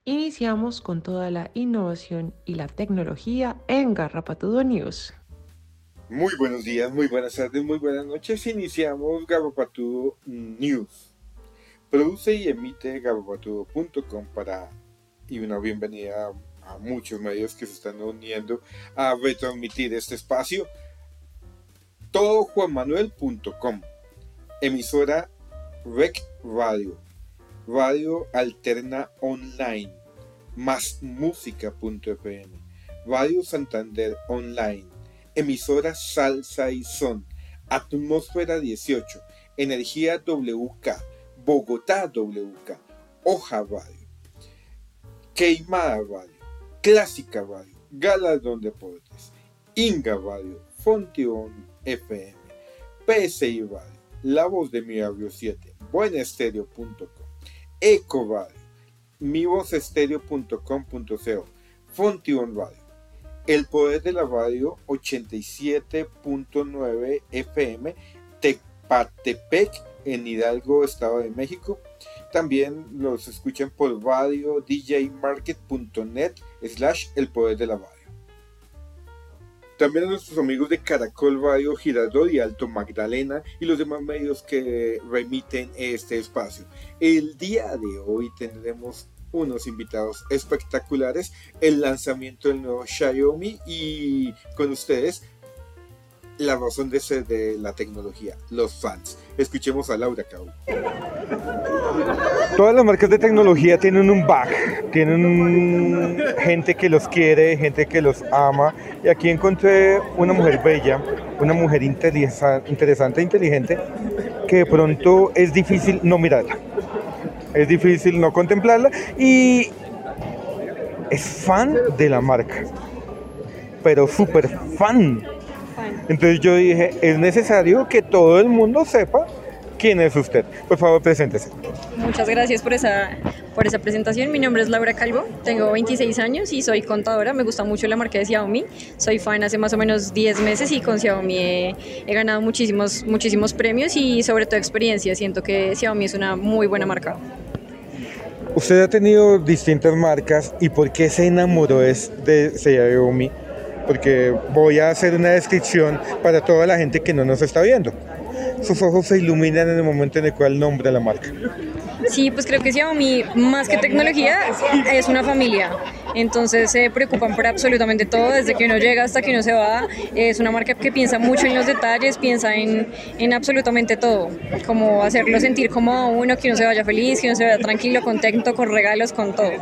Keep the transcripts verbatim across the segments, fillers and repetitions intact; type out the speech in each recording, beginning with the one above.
Iniciamos con toda la innovación y la tecnología en Garrapatudo News. Muy buenos días, muy buenas tardes, muy buenas noches. Iniciamos Garrapatudo News. Produce y emite garrapatudo punto com para y una bienvenida a, a muchos medios que se están uniendo a retransmitir este espacio. todo juan manuel punto com, emisora Rec Radio, Radio Alterna Online, más música punto f m, Radio Santander Online, emisora Salsa y Son, Atmósfera dieciocho, Energía W K, Bogotá W K, Hoja Radio, Queimada Radio, Clásica Radio, Galardón Deportes, Inga Radio, Fonteón F M, P S I Radio, La Voz de Mi Barrio siete, buenaestereo punto com, Eco Radio, mi voz estereo punto com punto co, Fonteón Radio, El Poder de la Radio ochenta y siete punto nueve F M, Tepatepec en Hidalgo, Estado de México. También los escuchan por radio d j market punto net slash El Poder de la Radio. También a nuestros amigos de Caracol Radio, Girardot y Alto Magdalena y los demás medios que remiten este espacio. El día de hoy tendremos unos invitados espectaculares, el lanzamiento del nuevo Xiaomi y con ustedes la razón de ser de la tecnología, los fans. Escuchemos a Laura Cabo. Todas las marcas de tecnología tienen un back, tienen gente que los quiere, gente que los ama. Y aquí encontré una mujer bella, una mujer interesa- interesante e inteligente, que de pronto es difícil no mirarla, es difícil no contemplarla y es fan de la marca, pero súper fan. Entonces yo dije, es necesario que todo el mundo sepa quién es usted. Por favor, preséntese. Muchas gracias por esa, por esa presentación. Mi nombre es Laura Calvo, tengo veintiséis años y soy contadora. Me gusta mucho la marca de Xiaomi. Soy fan hace más o menos diez meses y con Xiaomi he, he ganado muchísimos, muchísimos premios y sobre todo experiencia. Siento que Xiaomi es una muy buena marca. Usted ha tenido distintas marcas y ¿por qué se enamoró es de Xiaomi? Porque voy a hacer una descripción para toda la gente que no nos está viendo. Sus ojos se iluminan en el momento en el cual nombra la marca. Sí, pues creo que Xiaomi, más que tecnología, es una familia. Entonces se preocupan por absolutamente todo, desde que uno llega hasta que uno se va. Es una marca que piensa mucho en los detalles, piensa en, en absolutamente todo. Como hacerlo sentir como a uno, que uno se vaya feliz, que uno se vaya tranquilo, contento, con regalos, con todo.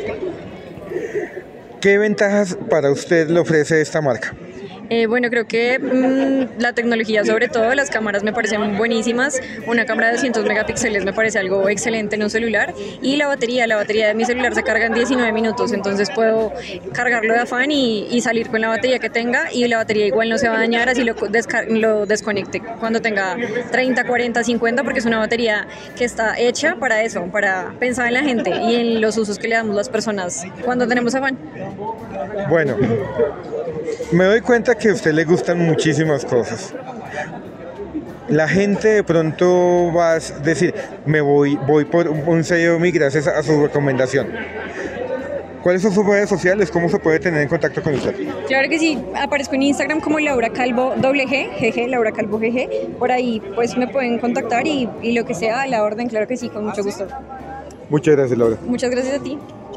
¿Qué ventajas para usted le ofrece esta marca? Eh, bueno, creo que mmm, la tecnología, sobre todo las cámaras me parecen buenísimas. Una cámara de doscientos megapíxeles me parece algo excelente en un celular. Y la batería, la batería de mi celular se carga en diecinueve minutos, entonces puedo cargarlo de afán y, y salir con la batería que tenga, y la batería igual no se va a dañar así lo, desca- lo desconecte cuando tenga treinta, cuarenta, cincuenta, porque es una batería que está hecha para eso, para pensar en la gente y en los usos que le damos las personas cuando tenemos afán. Bueno, me doy cuenta que a usted le gustan muchísimas cosas. La gente de pronto va a decir, me voy, voy por un Xiaomi gracias a su recomendación. ¿Cuáles son sus redes sociales? ¿Cómo se puede tener en contacto con usted? Claro que sí, aparezco en Instagram como Laura Calvo doble G, G G, Laura Calvo G G. Por ahí pues me pueden contactar y, y lo que sea a la orden, claro que sí, con mucho gusto. Muchas gracias, Laura. Muchas gracias a ti.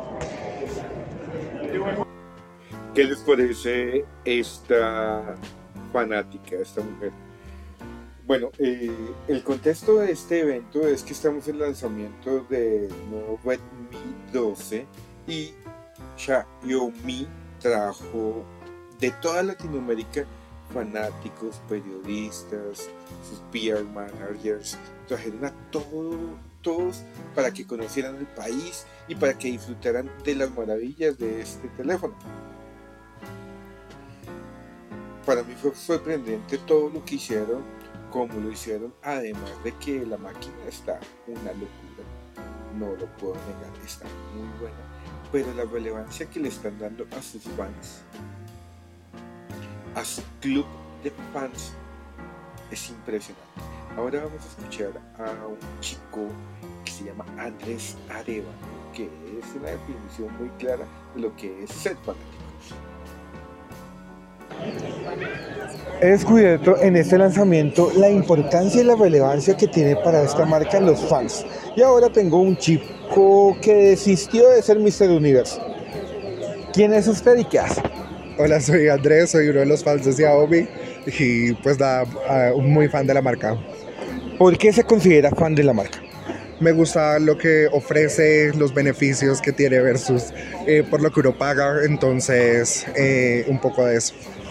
¿Qué les parece esta fanática, esta mujer? Bueno, eh, el contexto de este evento es que estamos en el lanzamiento del nuevo Redmi doce y Xiaomi trajo de toda Latinoamérica fanáticos, periodistas, sus P R managers, trajeron a todo, todos para que conocieran el país y para que disfrutaran de las maravillas de este teléfono. Para mí fue sorprendente todo lo que hicieron, cómo lo hicieron, además de que la máquina está una locura, no lo puedo negar, está muy buena, pero la relevancia que le están dando a sus fans, a su club de fans, es impresionante. Ahora vamos a escuchar a un chico que se llama Andrés Arevalo, que es una definición muy clara de lo que es ser fanático. He descubierto en este lanzamiento la importancia y la relevancia que tiene para esta marca los fans. Y ahora tengo un chico que desistió de ser míster Universo. ¿Quién es usted y qué hace? Hola, soy Andrés, soy uno de los fans de Xiaomi y pues nada, uh, muy fan de la marca. ¿Por qué se considera fan de la marca? Me gusta lo que ofrece, los beneficios que tiene versus eh, por lo que uno paga, entonces eh, un poco de eso.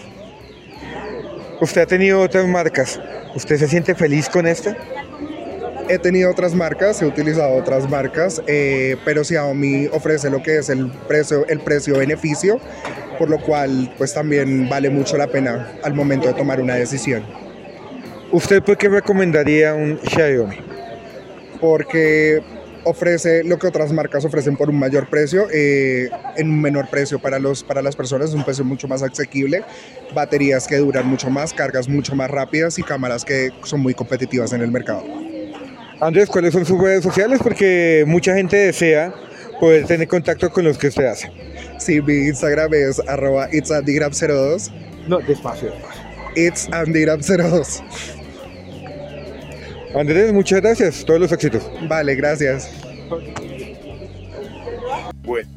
Usted ha tenido otras marcas, ¿usted se siente feliz con esta? He tenido otras marcas, he utilizado otras marcas, eh, pero Xiaomi ofrece lo que es el precio, el precio-beneficio, por lo cual pues también vale mucho la pena al momento de tomar una decisión. ¿Usted por qué recomendaría un Xiaomi? Porque ofrece lo que otras marcas ofrecen por un mayor precio, eh, en un menor precio para, los, para las personas, es un precio mucho más asequible, baterías que duran mucho más, cargas mucho más rápidas y cámaras que son muy competitivas en el mercado. Andrés, ¿cuáles son sus redes sociales? Porque mucha gente desea poder tener contacto con los que usted hace. Sí, mi Instagram es arroba itsandygrab cero dos. No, despacio, despacio. itsandygrab cero dos. Andrés, muchas gracias, todos los éxitos. Vale, gracias. Bueno,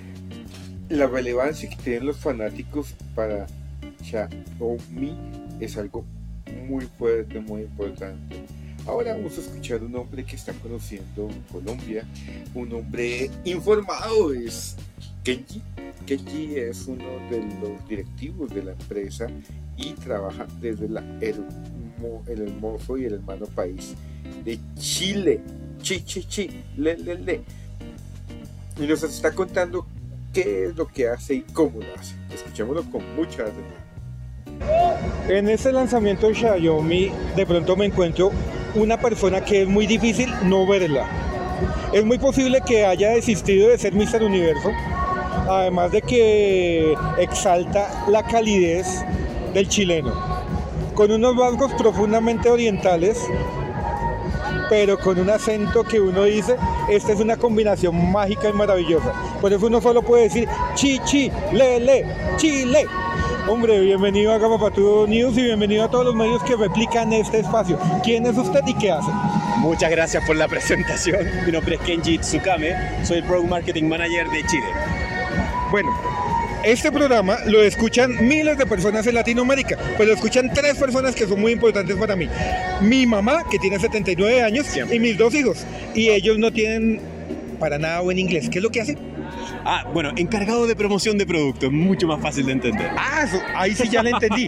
la relevancia que tienen los fanáticos para Xiaomi es algo muy fuerte, muy importante. Ahora vamos a escuchar un hombre que está conociendo Colombia, un hombre informado, es Kenji. Kenji es uno de los directivos de la empresa y trabaja desde la hermo, el hermoso y el hermano país de Chile. Chi, chi, chi, le, le, le. Y nos está contando qué es lo que hace y cómo lo hace. Escuchémoslo con mucha atención. En este lanzamiento de Xiaomi, de pronto me encuentro una persona que es muy difícil no verla. Es muy posible que haya desistido de ser míster Universo, además de que exalta la calidez del chileno, con unos rasgos profundamente orientales, pero con un acento que uno dice, esta es una combinación mágica y maravillosa. Por eso uno solo puede decir, chi, chi, le, le, Chile. Hombre, bienvenido a Gabapatudo News y bienvenido a todos los medios que replican este espacio. ¿Quién es usted y qué hace? Muchas gracias por la presentación. Mi nombre es Kenji Tsukame, soy el Product Marketing Manager de Chile. Bueno, este programa lo escuchan miles de personas en Latinoamérica, pero lo escuchan tres personas que son muy importantes para mí. Mi mamá, que tiene setenta y nueve años, Siempre. y mis dos hijos. Y ellos no tienen para nada buen inglés. ¿Qué es lo que hacen? Ah, bueno, encargado de promoción de productos, mucho más fácil de entender. Ah, eso, ahí sí ya lo entendí.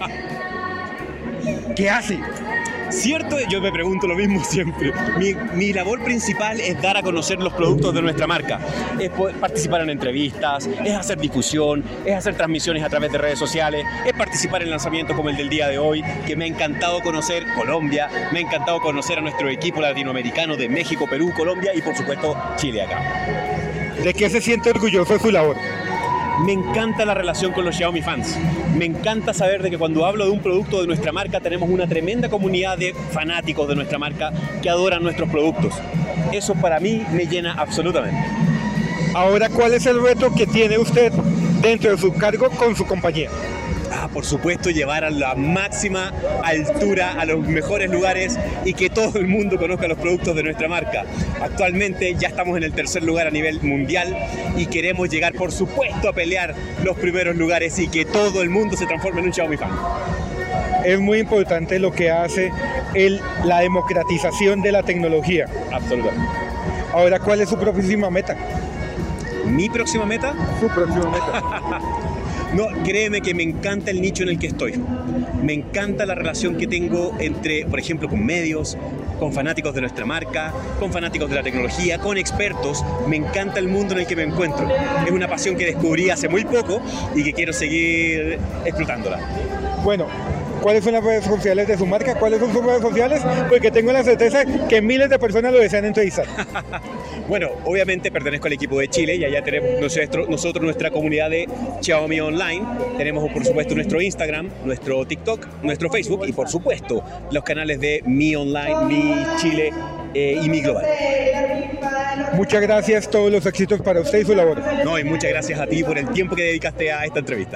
¿Qué hace? ¿Cierto? Yo me pregunto lo mismo siempre. Mi, mi labor principal es dar a conocer los productos de nuestra marca. Es poder participar en entrevistas, es hacer difusión, es hacer transmisiones a través de redes sociales, es participar en lanzamientos como el del día de hoy, que me ha encantado conocer Colombia, me ha encantado conocer a nuestro equipo latinoamericano de México, Perú, Colombia y por supuesto Chile acá. ¿De qué se siente orgulloso de su labor? Me encanta la relación con los Xiaomi fans. Me encanta saber de que cuando hablo de un producto de nuestra marca tenemos una tremenda comunidad de fanáticos de nuestra marca que adoran nuestros productos. Eso para mí me llena absolutamente. Ahora, ¿cuál es el reto que tiene usted dentro de su cargo con su compañía? Ah, por supuesto, llevar a la máxima altura, a los mejores lugares y que todo el mundo conozca los productos de nuestra marca. Actualmente ya estamos en el tercer lugar a nivel mundial y queremos llegar, por supuesto, a pelear los primeros lugares y que todo el mundo se transforme en un Xiaomi fan. Es muy importante lo que hace el, la democratización de la tecnología. Absolutamente. Ahora, ¿cuál es su próxima meta? ¿Mi próxima meta? Su próxima meta. No, créeme que me encanta el nicho en el que estoy. Me encanta la relación que tengo entre, por ejemplo, con medios, con fanáticos de nuestra marca, con fanáticos de la tecnología, con expertos. Me encanta el mundo en el que me encuentro. Es una pasión que descubrí hace muy poco y que quiero seguir explotándola. Bueno, ¿cuáles son las redes sociales de su marca? ¿Cuáles son sus redes sociales? Porque tengo la certeza que miles de personas lo desean entrevistar. Bueno, obviamente pertenezco al equipo de Chile y allá tenemos nosotros, nosotros nuestra comunidad de Xiaomi Online. Tenemos, por supuesto, nuestro Instagram, nuestro TikTok, nuestro Facebook y, por supuesto, los canales de Mi Online, Mi Chile eh, y Mi Global. Muchas gracias, todos los éxitos para usted y su labor. No, y muchas gracias a ti por el tiempo que dedicaste a esta entrevista.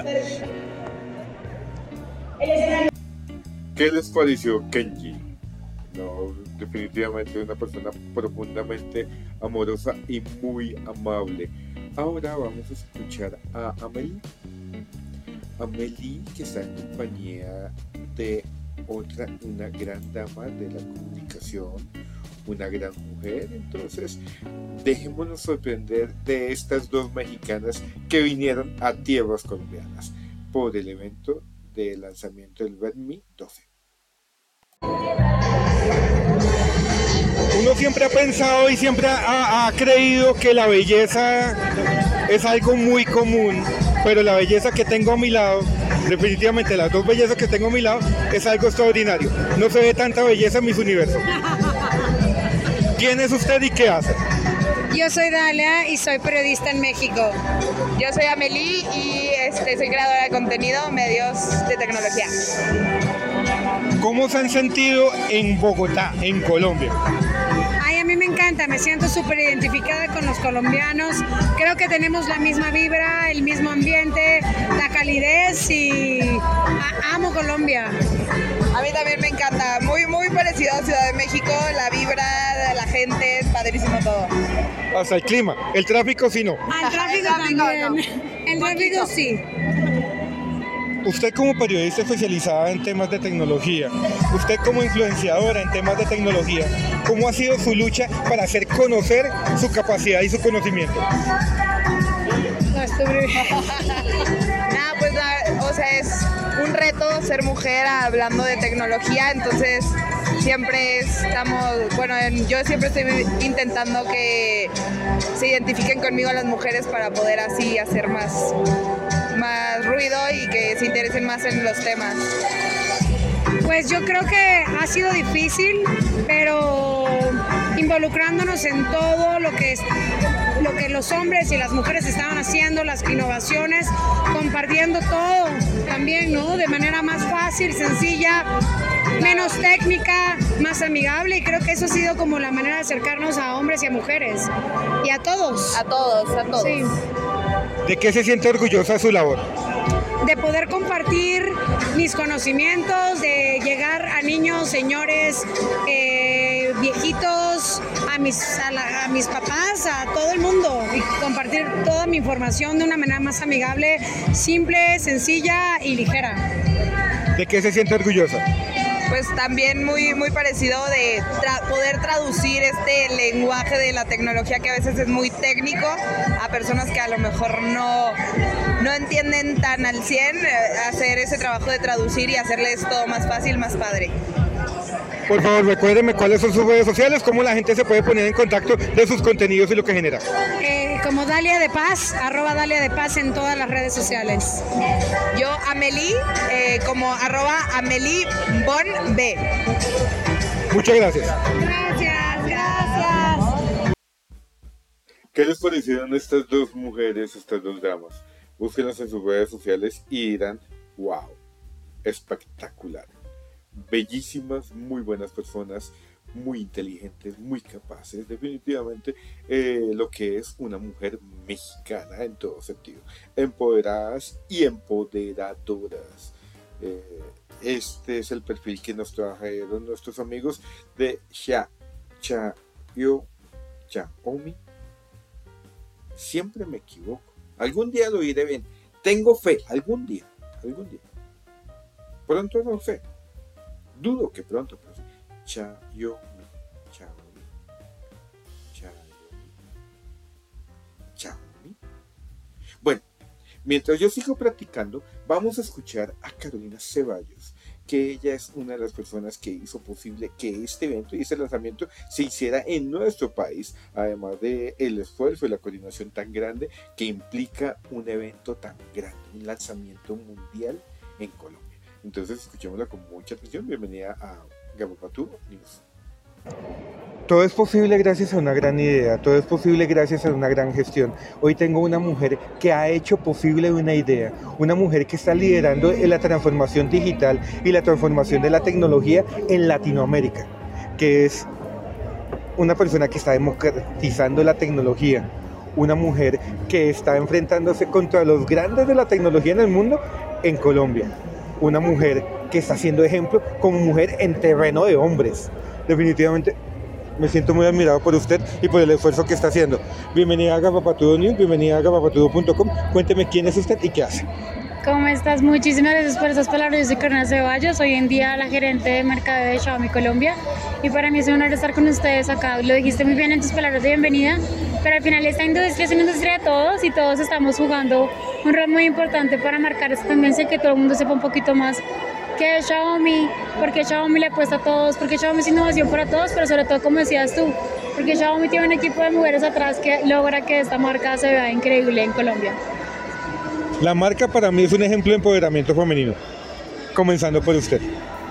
¿Qué les pareció Kenji? No, definitivamente una persona profundamente amorosa y muy amable. Ahora vamos a escuchar a Amelie. Amelie, que está en compañía de otra, una gran dama de la comunicación, una gran mujer. Entonces, dejémonos sorprender de estas dos mexicanas que vinieron a tierras colombianas por el evento de lanzamiento del Redmi doce. Uno siempre ha pensado y siempre ha, ha creído que la belleza es algo muy común, pero la belleza que tengo a mi lado, definitivamente las dos bellezas que tengo a mi lado, es algo extraordinario. No se ve tanta belleza en mis universos. ¿Quién es usted y qué hace? Yo soy Dalia y soy periodista en México. Yo soy Amelie y este, soy creadora de contenido, medios de tecnología. ¿Cómo se han sentido en Bogotá, en Colombia? Ay, a mí me encanta, me siento súper identificada con los colombianos. Creo que tenemos la misma vibra, el mismo ambiente, la calidez y a- amo Colombia. A mí también me encanta, muy muy parecido a Ciudad de México, la vibra de la gente, padrísimo todo. Hasta el clima, el tráfico sí no. Ah, el tráfico El tráfico, también. no. El tráfico sí. Usted como periodista especializada en temas de tecnología, usted como influenciadora en temas de tecnología, ¿cómo ha sido su lucha para hacer conocer su capacidad y su conocimiento? No, estuve bien. Nada, pues la- o sea, es un reto ser mujer hablando de tecnología, entonces siempre estamos, bueno, en- yo siempre estoy intentando que se identifiquen conmigo las mujeres para poder así hacer más, más ruido y que se interesen más en los temas. Pues yo creo que ha sido difícil, pero involucrándonos en todo lo que es, lo que los hombres y las mujeres estaban haciendo, las innovaciones, compartiendo todo también, ¿no? De manera más fácil, sencilla, menos técnica, más amigable, y creo que eso ha sido como la manera de acercarnos a hombres y a mujeres y a todos. A todos, a todos. Sí. ¿De qué se siente orgullosa de su labor? De poder compartir mis conocimientos, de llegar a niños, señores, eh, viejitos, a mis, a, la- a mis papás, a todo el mundo, y compartir toda mi información de una manera más amigable, simple, sencilla y ligera. ¿De qué se siente orgullosa? Pues también muy, muy parecido de tra- poder traducir este lenguaje de la tecnología que a veces es muy técnico a personas que a lo mejor no, no entienden tan al cien, eh, hacer ese trabajo de traducir y hacerles todo más fácil, más padre. Por favor, recuérdeme cuáles son sus redes sociales, cómo la gente se puede poner en contacto de sus contenidos y lo que genera. Eh, como Dalia de Paz, arroba Dalia de Paz en todas las redes sociales. Yo, Amelie, eh, como arroba Amelie Bon B. Muchas gracias. Gracias, gracias. ¿Qué les parecieron estas dos mujeres, estas dos damas? Búsquenlas en sus redes sociales y dirán, wow, espectacular. Bellísimas, muy buenas personas, muy inteligentes, muy capaces, definitivamente eh, lo que es una mujer mexicana en todo sentido, empoderadas y empoderadoras. Eh, este es el perfil que nos trajeron nuestros amigos de Sha Cha Yo Chaomi. Siempre me equivoco, algún día lo diré bien, tengo fe, algún día, algún día, pronto no sé. Dudo que pronto, pero sí. Chayomi, Chaomi, Chayomi, Chaomi. Bueno, mientras yo sigo practicando, vamos a escuchar a Carolina Ceballos, que ella es una de las personas que hizo posible que este evento y este lanzamiento se hiciera en nuestro país, además de el esfuerzo y la coordinación tan grande que implica un evento tan grande, un lanzamiento mundial en Colombia. Entonces escuchémosla con mucha atención. Bienvenida a Gabopatú News. Todo es posible gracias a una gran idea, todo es posible gracias a una gran gestión. Hoy tengo una mujer que ha hecho posible una idea, una mujer que está liderando en la transformación digital y la transformación de la tecnología en Latinoamérica, que es una persona que está democratizando la tecnología, una mujer que está enfrentándose contra los grandes de la tecnología en el mundo en Colombia, una mujer que está siendo ejemplo como mujer en terreno de hombres. Definitivamente me siento muy admirado por usted y por el esfuerzo que está haciendo. Bienvenida a Gabapatudo News, bienvenida a gabapatudo punto com. Cuénteme quién es usted y qué hace. ¿Cómo estás? Muchísimas gracias por esas palabras. Yo soy Carolina Ceballos, hoy en día la gerente de mercadeo de Xiaomi Colombia, y para mí es un honor estar con ustedes acá. Lo dijiste muy bien en tus palabras de bienvenida, pero al final esta industria es una industria de todos y todos estamos jugando un rol muy importante para marcar esta tendencia y que todo el mundo sepa un poquito más qué es Xiaomi, porque Xiaomi le apuesta a todos, porque Xiaomi es innovación para todos, pero sobre todo, como decías tú, porque Xiaomi tiene un equipo de mujeres atrás que logra que esta marca se vea increíble en Colombia. La marca para mí es un ejemplo de empoderamiento femenino, comenzando por usted.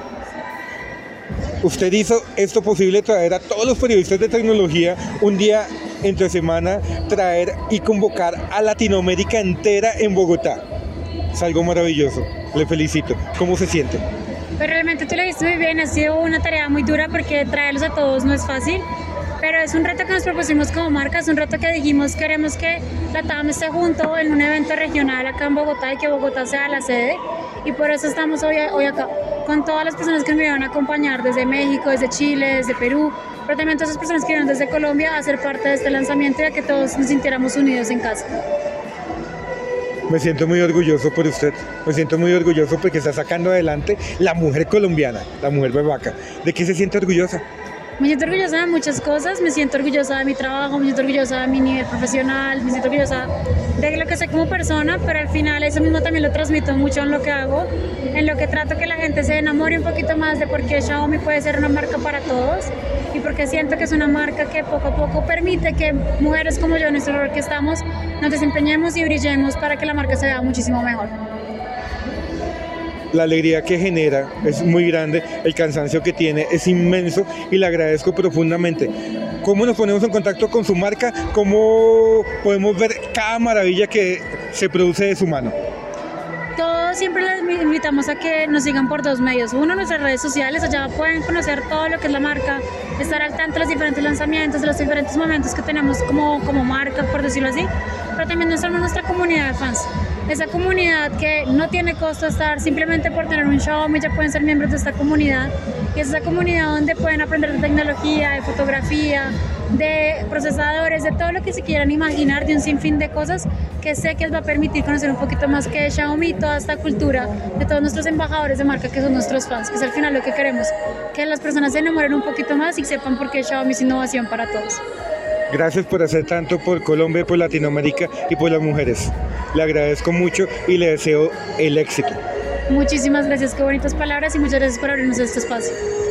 Usted hizo esto posible, traer a todos los periodistas de tecnología un día entre semana, traer y convocar a Latinoamérica entera en Bogotá. Es algo maravilloso, le felicito. ¿Cómo se siente? Pero realmente tú lo viste muy bien, ha sido una tarea muy dura porque traerlos a todos no es fácil. Pero es un reto que nos propusimos como marca, es un reto que dijimos queremos que la T A M esté junto en un evento regional acá en Bogotá y que Bogotá sea la sede, y por eso estamos hoy, hoy acá con todas las personas que me iban a acompañar desde México, desde Chile, desde Perú, pero también todas las personas que vienen desde Colombia a ser parte de este lanzamiento y a que todos nos sintiéramos unidos en casa. Me siento muy orgulloso por usted, me siento muy orgulloso porque está sacando adelante la mujer colombiana, la mujer berraca. ¿De qué se siente orgullosa? Me siento orgullosa de muchas cosas, me siento orgullosa de mi trabajo, me siento orgullosa de mi nivel profesional, me siento orgullosa de lo que soy como persona, pero al final eso mismo también lo transmito mucho en lo que hago, en lo que trato que la gente se enamore un poquito más de por qué Xiaomi puede ser una marca para todos y porque siento que es una marca que poco a poco permite que mujeres como yo, en nuestro rol que estamos, nos desempeñemos y brillemos para que la marca se vea muchísimo mejor. La alegría que genera es muy grande, el cansancio que tiene es inmenso y le agradezco profundamente. ¿Cómo nos ponemos en contacto con su marca? ¿Cómo podemos ver cada maravilla que se produce de su mano? Todos siempre les invitamos a que nos sigan por dos medios. Uno, nuestras redes sociales, allá pueden conocer todo lo que es la marca, estar al tanto de los diferentes lanzamientos, de los diferentes momentos que tenemos como, como marca, por decirlo así, pero también nuestra, nuestra comunidad de fans. Esa comunidad que no tiene costo estar, simplemente por tener un Xiaomi ya pueden ser miembros de esta comunidad, y es esa comunidad donde pueden aprender de tecnología, de fotografía, de procesadores, de todo lo que se quieran imaginar, de un sinfín de cosas que sé que les va a permitir conocer un poquito más que Xiaomi, toda esta cultura de todos nuestros embajadores de marca que son nuestros fans, que es al final lo que queremos, que las personas se enamoren un poquito más y sepan por qué Xiaomi es innovación para todos. Gracias por hacer tanto por Colombia, por Latinoamérica y por las mujeres. Le agradezco mucho y le deseo el éxito. Muchísimas gracias, qué bonitas palabras y muchas gracias por abrirnos este espacio.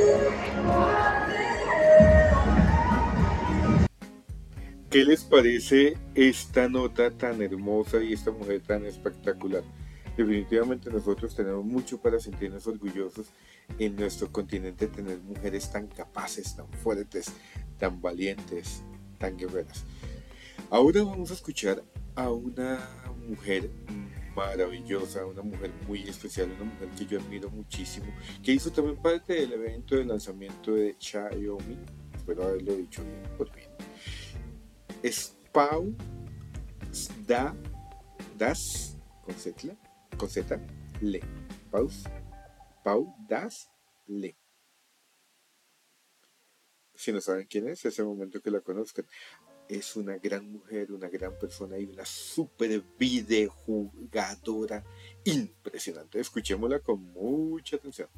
¿Qué les parece esta nota tan hermosa y esta mujer tan espectacular? Definitivamente nosotros tenemos mucho para sentirnos orgullosos en nuestro continente, tener mujeres tan capaces, tan fuertes, tan valientes, tan guerreras. Ahora vamos a escuchar a una mujer maravillosa, una mujer muy especial, una mujer que yo admiro muchísimo, que hizo también parte del evento de lanzamiento de Xiaomi, espero haberlo dicho bien, por bien. Es Pau da, Das, con Z, con Z, Le, Pau, Pau Das Le. Si no saben quién es, es el momento que la conozcan. Es una gran mujer, una gran persona y una super videojugadora impresionante. Escuchémosla con mucha atención.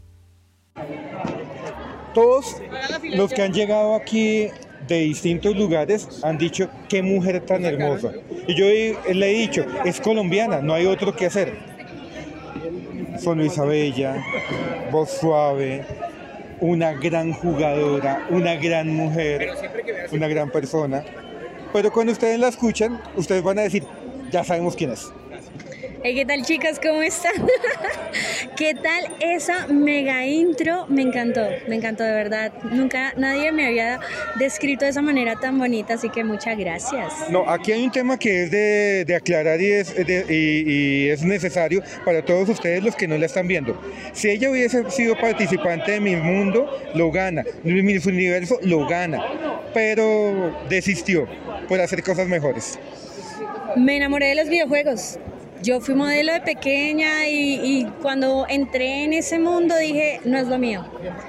Todos los que han llegado aquí de distintos lugares han dicho qué mujer tan hermosa. Y yo le he dicho, es colombiana, no hay otro que hacer. Sonrisa bella, voz suave, una gran jugadora, una gran mujer, una gran persona. Pero cuando ustedes la escuchan, ustedes van a decir, ya sabemos quién es. Hey, ¿qué tal, chicas? ¿Cómo están? ¿Qué tal esa mega intro? Me encantó, me encantó de verdad. Nunca nadie me había descrito de esa manera tan bonita, así que muchas gracias. No, aquí hay un tema que es de, de aclarar y es, de, y, y es necesario para todos ustedes los que no la están viendo. Si ella hubiese sido participante de Miss Mundo, lo gana. Miss Universo, lo gana. Pero desistió por hacer cosas mejores. Me enamoré de los videojuegos. Yo fui modelo de pequeña y, y cuando entré en ese mundo dije, no es lo mío.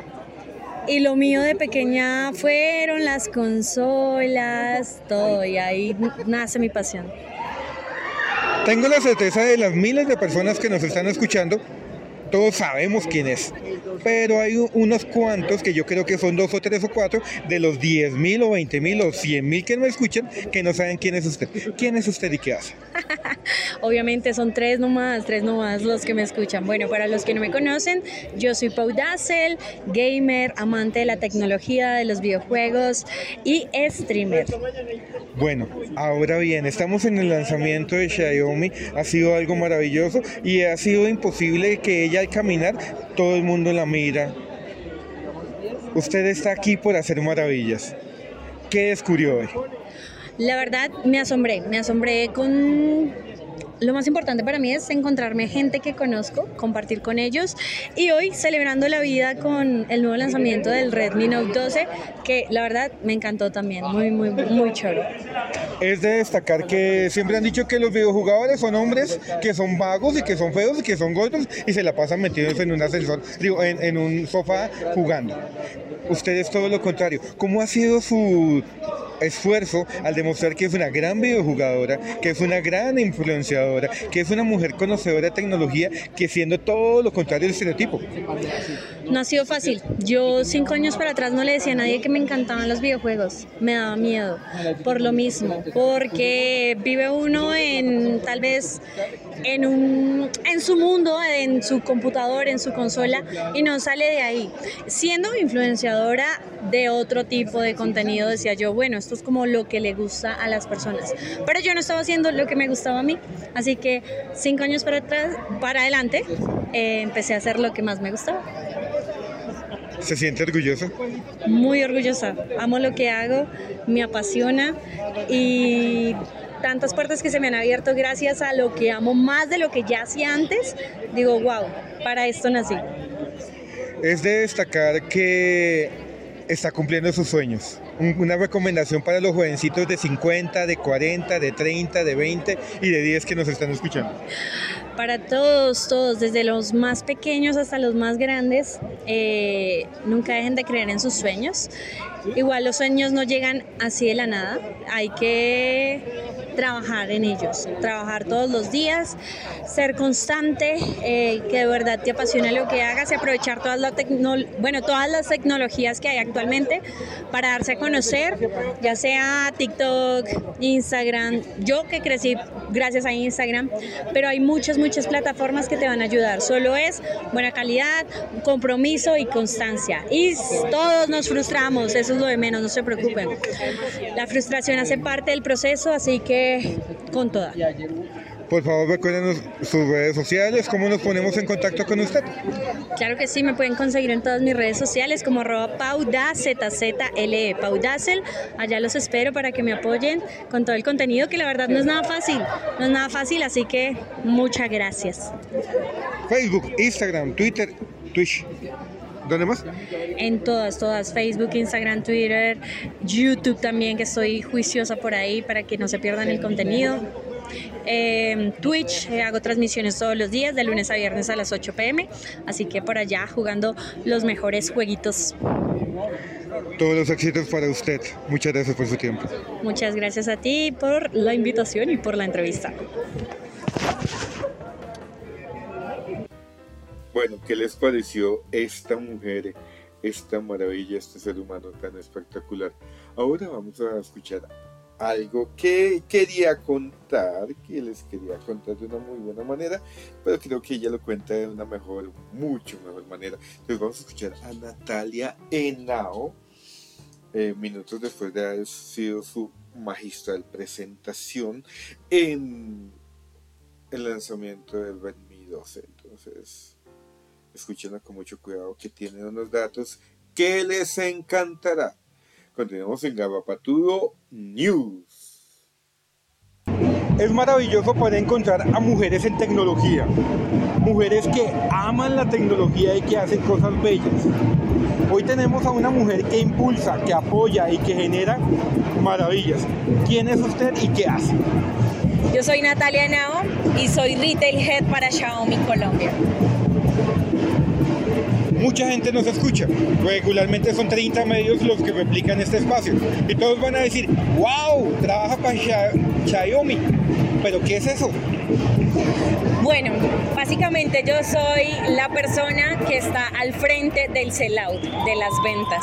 Y lo mío de pequeña fueron las consolas, todo, y ahí nace mi pasión. Tengo la certeza de las miles de personas que nos están escuchando, todos sabemos quién es, pero hay unos cuantos que yo creo que son dos o tres o cuatro de los diez mil o veinte mil o cien mil que no escuchan que no saben quién es usted. ¿Quién es usted y qué hace? Obviamente son tres nomás, tres nomás los que me escuchan. Bueno, para los que no me conocen, yo soy Pau Dazzle, gamer, amante de la tecnología, de los videojuegos y streamer. Bueno, ahora bien, estamos en el lanzamiento de Xiaomi, ha sido algo maravilloso y ha sido imposible que ella al caminar, todo el mundo la mira. Usted está aquí por hacer maravillas. ¿Qué descubrió hoy? La verdad, me asombré, me asombré con... Lo más importante para mí es encontrarme gente que conozco, compartir con ellos y hoy celebrando la vida con el nuevo lanzamiento del Redmi Note doce, que la verdad me encantó también, muy, muy, muy chulo. Es de destacar que siempre han dicho que los videojugadores son hombres que son vagos y que son feos y que son gordos y se la pasan metidos en un ascensor, digo, en, en un sofá jugando. Usted es todo lo contrario. ¿Cómo ha sido su esfuerzo al demostrar que es una gran videojugadora, que es una gran influenciadora, que es una mujer conocedora de tecnología, que siendo todo lo contrario del estereotipo? No ha sido fácil. Yo cinco años para atrás no le decía a nadie que me encantaban los videojuegos. Me daba miedo por lo mismo, porque vive uno en tal vez en un en su mundo, en su computador, en su consola y no sale de ahí. Siendo influenciadora de otro tipo de contenido, decía yo, bueno, esto es como lo que le gusta a las personas. Pero yo no estaba haciendo lo que me gustaba a mí, así que cinco años para atrás, para adelante, eh, empecé a hacer lo que más me gustaba. ¿Se siente orgullosa? Muy orgullosa. Amo lo que hago, me apasiona y tantas puertas que se me han abierto gracias a lo que amo más de lo que ya hacía antes. Digo, wow, para esto nací. Es de destacar que está cumpliendo sus sueños. Una recomendación para los jovencitos de cincuenta, de cuarenta, de treinta, de veinte y de diez que nos están escuchando. Para todos, todos, desde los más pequeños hasta los más grandes, eh, nunca dejen de creer en sus sueños. Igual los sueños no llegan así de la nada, hay que trabajar en ellos, trabajar todos los días, ser constante, eh, que de verdad te apasione lo que hagas y aprovechar todas, la tecno- bueno, todas las tecnologías que hay actualmente para darse a conocer, ya sea TikTok, Instagram, yo que crecí gracias a Instagram, pero hay muchas, muchas plataformas que te van a ayudar, solo es buena calidad, compromiso y constancia, y todos nos frustramos, eso es lo de menos, no se preocupen, la frustración hace parte del proceso, así que con toda. Por favor, recuérdenos sus redes sociales, cómo nos ponemos en contacto con usted. Claro que sí, me pueden conseguir en todas mis redes sociales como arroba paudazle, Pau Dazzle. Allá los espero para que me apoyen con todo el contenido que la verdad no es nada fácil, no es nada fácil, así que muchas gracias. Facebook, Instagram, Twitter, Twitch. ¿Dónde más? En todas, todas, Facebook, Instagram, Twitter, YouTube también, que estoy juiciosa por ahí para que no se pierdan el contenido. Eh, Twitch, eh, hago transmisiones todos los días, de lunes a viernes a las ocho pe eme, así que por allá jugando los mejores jueguitos. Todos los éxitos para usted. Muchas gracias por su tiempo. Muchas gracias a ti por la invitación y por la entrevista. Bueno, ¿qué les pareció esta mujer, esta maravilla, este ser humano tan espectacular? Ahora vamos a escuchar algo que quería contar, que les quería contar de una muy buena manera, pero creo que ella lo cuenta de una mejor, mucho mejor manera. Entonces vamos a escuchar a Natalia Henao, eh, minutos después de haber sido su magistral presentación en el lanzamiento del Redmi doce. Entonces, escúchenlo con mucho cuidado, que tiene unos datos que les encantará. Continuamos en Garrapatudo News. Es maravilloso poder encontrar a mujeres en tecnología, mujeres que aman la tecnología y que hacen cosas bellas. Hoy tenemos a una mujer que impulsa, que apoya y que genera maravillas. ¿Quién es usted y qué hace? Yo soy Natalia Henao y soy Retail Head para Xiaomi Colombia. Mucha gente nos escucha, regularmente son treinta medios los que replican este espacio y todos van a decir, wow, trabaja para Xiaomi, pero ¿qué es eso? Bueno, básicamente yo soy la persona que está al frente del sellout, de las ventas.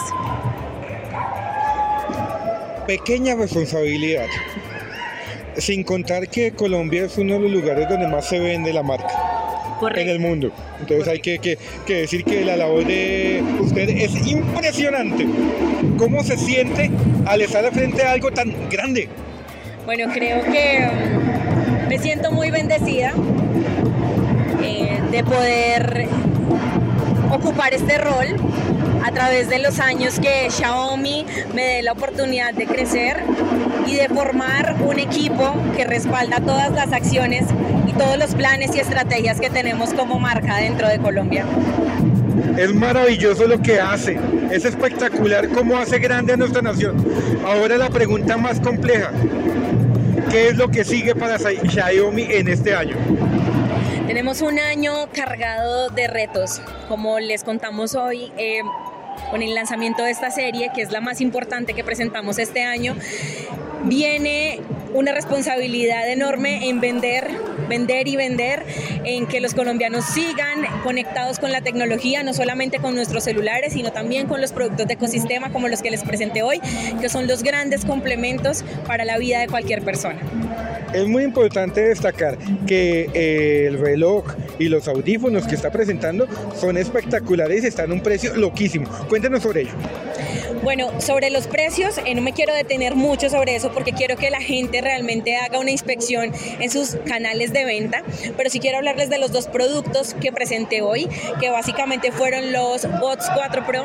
Pequeña responsabilidad, sin contar que Colombia es uno de los lugares donde más se vende la marca. Correcto. En el mundo. Entonces Correcto. hay que, que, que decir que la labor de usted es impresionante. ¿Cómo se siente al estar al frente de algo tan grande? Bueno, creo que um, me siento muy bendecida eh, de poder ocupar este rol a través de los años que Xiaomi me dé la oportunidad de crecer y de formar un equipo que respalda todas las acciones y todos los planes y estrategias que tenemos como marca dentro de Colombia. Es maravilloso lo que hace, es espectacular cómo hace grande a nuestra nación. Ahora la pregunta más compleja, ¿qué es lo que sigue para Xiaomi en este año? Tenemos un año cargado de retos, como les contamos hoy, eh, con el lanzamiento de esta serie, que es la más importante que presentamos este año. Viene una responsabilidad enorme en vender, vender y vender, en que los colombianos sigan conectados con la tecnología, no solamente con nuestros celulares, sino también con los productos de ecosistema como los que les presenté hoy, que son los grandes complementos para la vida de cualquier persona. Es muy importante destacar que eh, el reloj y los audífonos que está presentando son espectaculares y están a un precio loquísimo. Cuéntenos sobre ello. Bueno, sobre los precios, eh, no me quiero detener mucho sobre eso porque quiero que la gente realmente haga una inspección en sus canales de venta, pero sí quiero hablarles de los dos productos que presenté hoy, que básicamente fueron los Buds cuatro Pro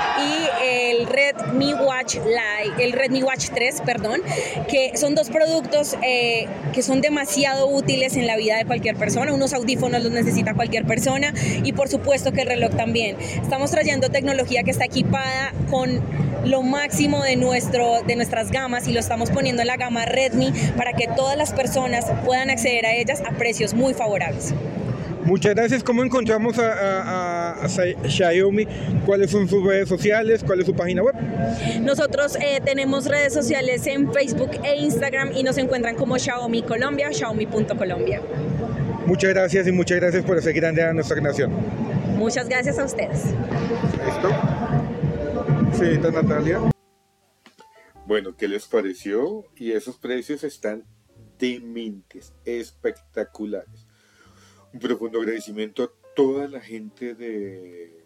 y el Redmi Watch Lite, el Redmi Watch tres, perdón, que son dos productos eh, que son demasiado útiles en la vida de cualquier persona. Unos audífonos los necesita cualquier persona y por supuesto que el reloj también. Estamos trayendo tecnología que está equipada con lo máximo de, nuestro, de nuestras gamas y lo estamos poniendo en la gama Redmi para que todas las personas puedan acceder a ellas a precios muy favorables. Muchas gracias. ¿Cómo encontramos a, a, a, a Xiaomi? ¿Cuáles son sus redes sociales? ¿Cuál es su página web? Nosotros eh, tenemos redes sociales en Facebook e Instagram y nos encuentran como Xiaomi Colombia, xiaomi punto colombia. Muchas gracias y muchas gracias por hacer grande a nuestra nación. Muchas gracias a ustedes. ¿Listo? Señorita Natalia. Bueno, ¿qué les pareció? Y esos precios están dementes, espectaculares. Un profundo agradecimiento a toda la gente de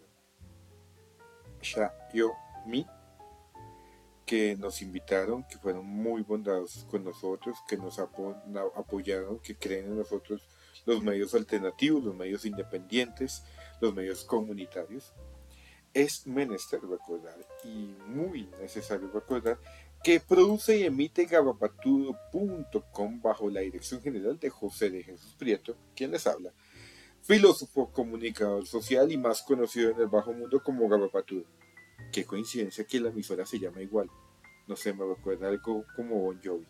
Xiaomi que nos invitaron, que fueron muy bondadosos con nosotros, que nos apo apoyaron, que creen en nosotros, los medios alternativos, los medios independientes, los medios comunitarios. Es menester recordar y muy necesario recordar que produce y emite garrapatudo punto com bajo la dirección general de José de Jesús Prieto, quien les habla, filósofo, comunicador social y más conocido en el bajo mundo como Garrapatudo. Qué coincidencia que la emisora se llama igual, no sé, me recuerda algo como Bon Jovi.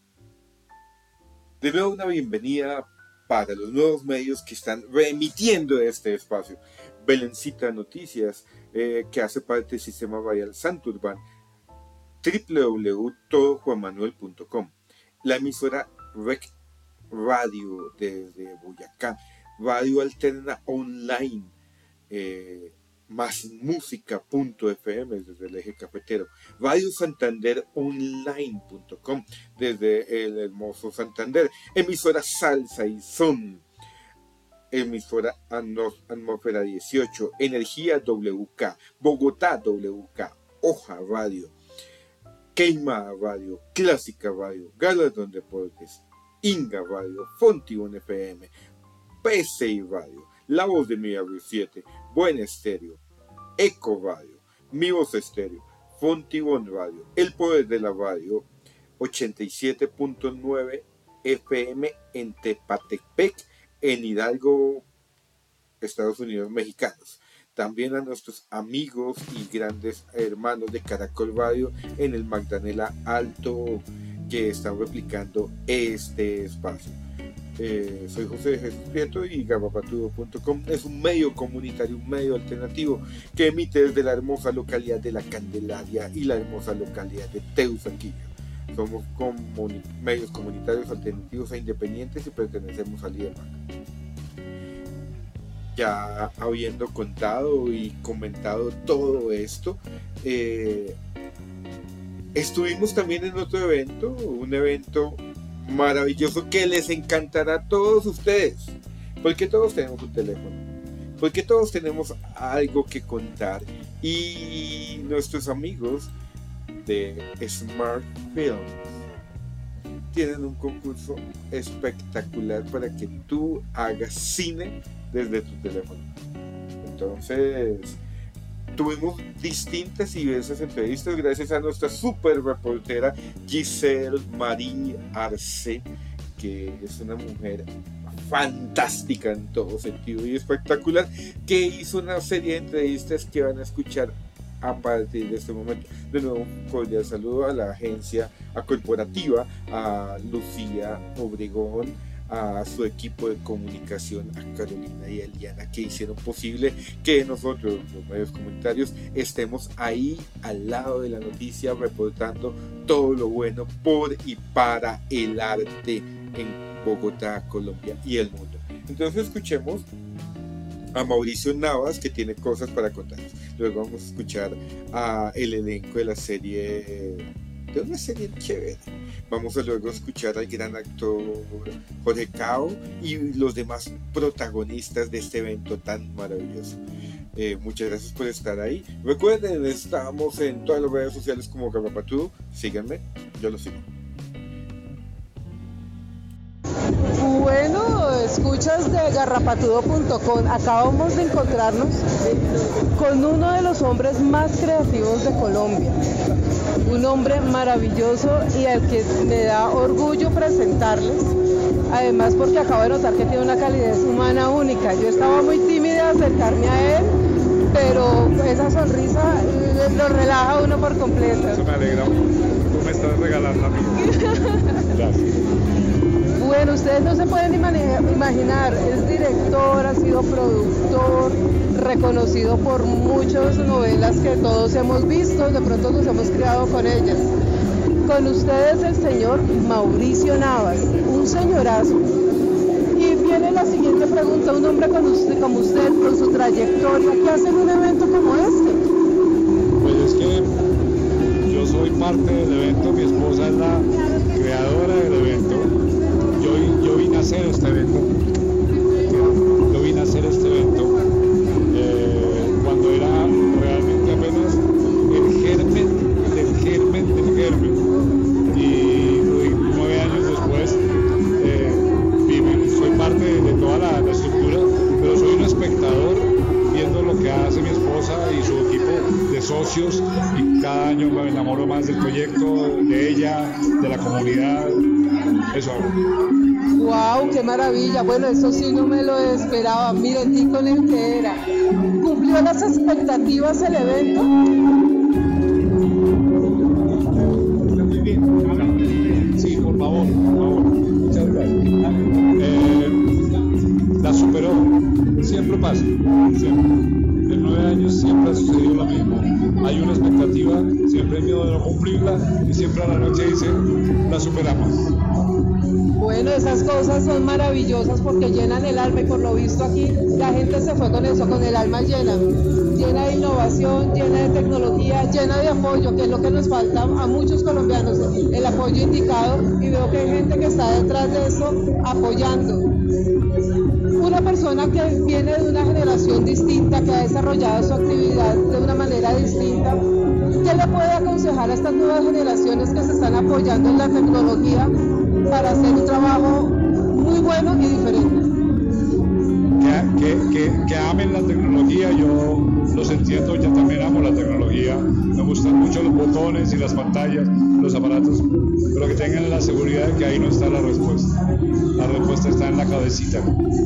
De nuevo una bienvenida para los nuevos medios que están reemitiendo este espacio. Belencita Noticias, eh, que hace parte del sistema radial Santurban, doble u doble u doble u punto todo juan manuel punto com, la emisora Rec Radio desde Boyacá, Radio Alterna Online, eh, más música punto f m desde el eje cafetero, Radio Santander Online punto com desde el hermoso Santander, emisora Salsa y Son, emisora Atmósfera dieciocho, Energía W K, Bogotá W K, Hoja Radio, Queima Radio, Clásica Radio, Galardón Deportes, Inga Radio, Fontibón F M, P C I Radio, La Voz de Mi Barrio siete, Buen Estéreo, Eco Radio, Mi Voz Estéreo, Fontibón Radio, El Poder de la Radio, ochenta y siete punto nueve F M en Tepatepec, en Hidalgo, Estados Unidos mexicanos. También a nuestros amigos y grandes hermanos de Caracol Radio en el Magdalena Alto, que están replicando este espacio. Eh, soy José de Jesús Prieto y garrapatudo punto com es un medio comunitario, un medio alternativo que emite desde la hermosa localidad de La Candelaria y la hermosa localidad de Teusaquillo. Somos comuni- medios comunitarios alternativos e independientes y pertenecemos al I E M A C. Ya habiendo contado y comentado todo esto, eh, estuvimos también en otro evento, un evento maravilloso que les encantará a todos ustedes, porque todos tenemos un teléfono, porque todos tenemos algo que contar, y nuestros amigos de Smart Films tienen un concurso espectacular para que tú hagas cine desde tu teléfono. Entonces tuvimos distintas y diversas entrevistas gracias a nuestra super reportera Giselle Marie Arce, que es una mujer fantástica en todo sentido y espectacular, que hizo una serie de entrevistas que van a escuchar a partir de este momento. De nuevo, un cordial saludo a la agencia, a Corporativa, a Lucía Obregón, a su equipo de comunicación, a Carolina y a Eliana, que hicieron posible que nosotros, los medios comunitarios, estemos ahí al lado de la noticia, reportando todo lo bueno por y para el arte en Bogotá, Colombia y el mundo. Entonces escuchemos a Mauricio Navas, que tiene cosas para contarnos. Luego vamos a escuchar a el elenco de la serie, de una serie chévere. Vamos a luego escuchar al gran actor Jorge Cao y los demás protagonistas de este evento tan maravilloso. Eh, muchas gracias por estar ahí. Recuerden, estamos en todas las redes sociales como Garrapatudo. Síganme, yo los sigo. Bueno, escuchas de garrapatudo punto com. Acabamos de encontrarnos con uno de los hombres más creativos de Colombia. Un hombre maravilloso y al que me da orgullo presentarles. Además, porque acabo de notar que tiene una calidez humana única. Yo estaba muy tímida de acercarme a él, pero esa sonrisa lo relaja a uno por completo. Eso me alegra mucho. Tú me estás regalando a mí. Gracias. Bueno, ustedes no se pueden imaginar, es director, ha sido productor, reconocido por muchas novelas que todos hemos visto, de pronto nos hemos criado con ellas. Con ustedes el señor Mauricio Navas, un señorazo. Y viene la siguiente pregunta, un hombre como usted, como usted con su trayectoria, ¿qué hace en un evento como este? Pues es que yo soy parte del evento, mi esposa es la creadora del evento. Yo, yo vine a hacer este evento, yo vine a hacer este evento eh, cuando era realmente apenas el germen del germen del germen, y nueve años después eh, viví, soy parte de, de toda la, la estructura, pero soy un espectador viendo lo que hace mi esposa y su equipo de socios, y cada año me enamoro más del proyecto, de ella, de la comunidad. Eso hago. ¡Wow! ¡Qué maravilla! Bueno, eso sí no me lo esperaba. Miren, di con el que era. ¿Cumplió las expectativas el evento? Sí, por favor, por favor. Muchas gracias. Eh, la superó. Siempre pasa. Siempre. En nueve años siempre ha sucedido lo mismo. Hay una expectativa, siempre hay miedo de no cumplirla, y siempre a la noche dice, la superamos. Bueno, esas cosas son maravillosas porque llenan el alma, y por lo visto aquí la gente se fue con eso, con el alma llena, llena de innovación, llena de tecnología, llena de apoyo, que es lo que nos falta a muchos colombianos, el apoyo indicado, y veo que hay gente que está detrás de eso apoyando. Una persona que viene de una generación distinta, que ha desarrollado su actividad de una manera distinta, ¿qué le puede aconsejar a estas nuevas generaciones que se están apoyando en la tecnología para hacer un trabajo muy bueno y diferente? las pantallas, los aparatos, pero que tengan la seguridad de que ahí no está la respuesta. La respuesta está en la cabecita.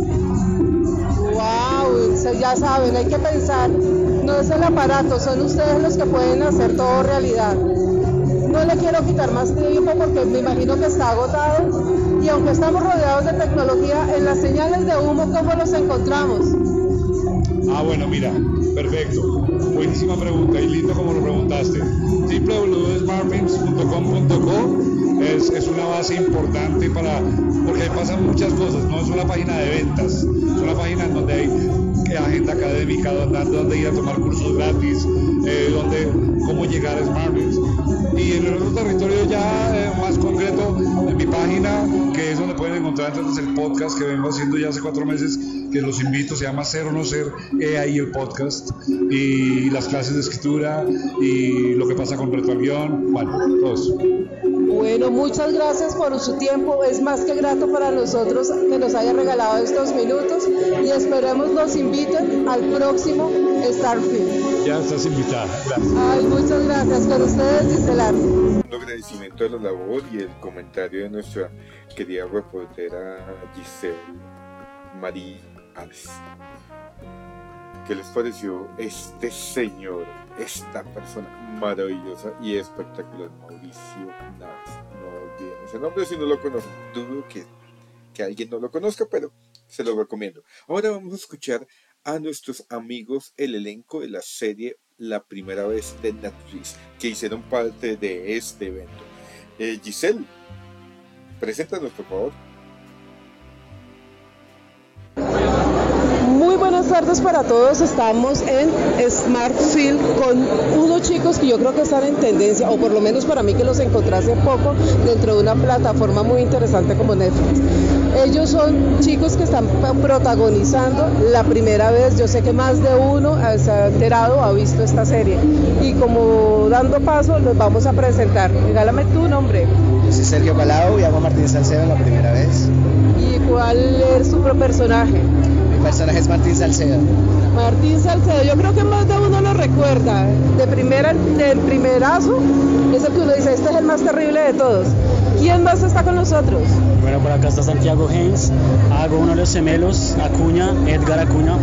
Wow, ya saben, hay que pensar, no es el aparato, son ustedes los que pueden hacer todo realidad. No le quiero quitar más tiempo porque me imagino que está agotado y aunque estamos rodeados de tecnología, en las señales de humo, ¿cómo los encontramos? Ah, bueno, mira, perfecto. Buenísima pregunta y lindo como lo preguntaste. doble u doble u doble u punto smartbeams punto com punto co es, es una base importante para, porque ahí pasan muchas cosas, no es una página de ventas, es una página en donde hay agenda académica, donde, donde ir a tomar cursos gratis, eh, donde, cómo llegar a SmartBeams. Y en el otro territorio ya eh, más concreto, en mi página, que es donde pueden encontrar entonces el podcast que vengo haciendo ya hace cuatro meses, que los invito, se llama Ser o No Ser, he ahí el podcast, y las clases de escritura, y lo que pasa con Reto al Guión, bueno, todo eso. Bueno, muchas gracias por su tiempo, es más que grato para nosotros que nos haya regalado estos minutos y esperemos nos inviten al próximo Starfield. Ya estás invitada, gracias. Ay, muchas gracias, con ustedes Gisela. Un agradecimiento a la labor y el comentario de nuestra querida reportera Giselle Marie Alves. ¿Qué les pareció este señor, esta persona maravillosa y espectacular, Mauricio Navas? No olviden ese nombre si no lo conocen. Dudo que, que alguien no lo conozca, pero se lo recomiendo. Ahora vamos a escuchar a nuestros amigos, el elenco de la serie La Primera Vez de Netflix, que hicieron parte de este evento. Eh, Giselle, preséntanos por favor. Muy buenas tardes para todos, estamos en Smartfield con unos chicos que yo creo que están en tendencia, o por lo menos para mí que los encontré hace poco dentro de una plataforma muy interesante como Netflix. Ellos son chicos que están protagonizando La Primera Vez, yo sé que más de uno se ha enterado, ha visto esta serie, y como dando paso los vamos a presentar. Regálame tu nombre. Yo soy Sergio Palau y hago a Martín Salcedo en La Primera Vez. ¿Y cuál es tu personaje? Mi personaje es Martín Salcedo. Martín Salcedo, yo creo que más de uno lo recuerda. De primera, del primerazo, es el que uno dice, este es el más terrible de todos. ¿Quién más está con nosotros? Bueno, por acá está Santiago Haynes, hago uno de los gemelos, Acuña, Edgar Acuña.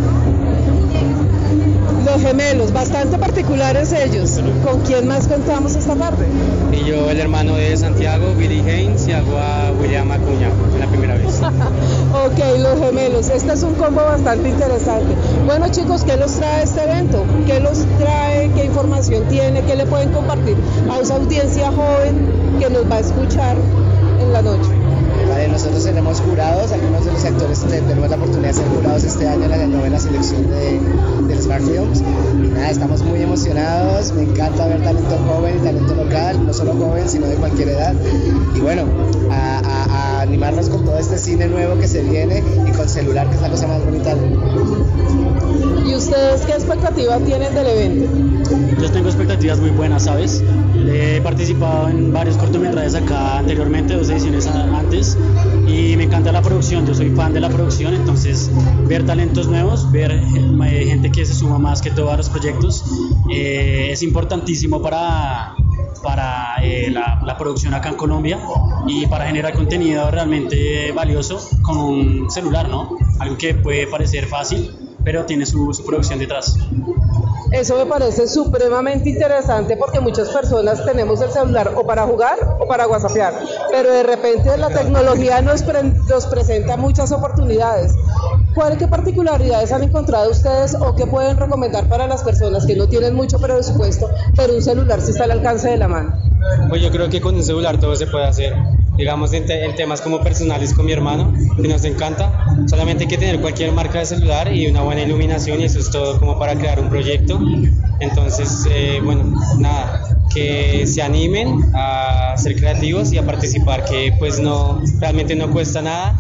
Los gemelos, bastante particulares ellos. ¿Con quién más contamos esta tarde? Y yo, el hermano de Santiago, Billy Haynes, y hago a William Acuña, en La Primera Vez. Ok, los gemelos, este es un combo bastante interesante. Bueno chicos, ¿qué los trae este evento? ¿Qué los trae? ¿Qué información tiene? ¿Qué le pueden compartir a esa audiencia joven que nos va a escuchar en la noche? Vale, nosotros seremos jurados, algunos de los actores tenemos la oportunidad de ser jurados este año en la novena selección de, de Smart Films. Y nada, estamos muy emocionados, me encanta ver talento joven y talento local, no solo joven, sino de cualquier edad. Y bueno, a, a, a animarnos con todo este cine nuevo que se viene y con celular, que es la cosa más bonita del mundo. ¿Y ustedes qué expectativa tienen del evento? Yo tengo expectativas muy buenas, ¿sabes? He participado en varios cortometrajes acá anteriormente, dos ediciones antes, y me encanta la producción, yo soy fan de la producción, entonces ver talentos nuevos, ver eh, gente que se suma más que todo a los proyectos, eh, es importantísimo para, para eh, la, la producción acá en Colombia y para generar contenido realmente valioso con un celular, ¿no? Algo que puede parecer fácil, pero tiene su, su producción detrás. Eso me parece supremamente interesante porque muchas personas tenemos el celular o para jugar o para whatsappear, pero de repente la tecnología nos, pre nos presenta muchas oportunidades. ¿Cuáles qué particularidades han encontrado ustedes o qué pueden recomendar para las personas que no tienen mucho presupuesto, pero un celular sí está al alcance de la mano? Pues yo creo que con un celular todo se puede hacer. Digamos en, te en temas como personales con mi hermano, que nos encanta, solamente hay que tener cualquier marca de celular y una buena iluminación y eso es todo como para crear un proyecto. Entonces, eh, bueno, nada, que se animen a ser creativos y a participar, que pues no, realmente no cuesta nada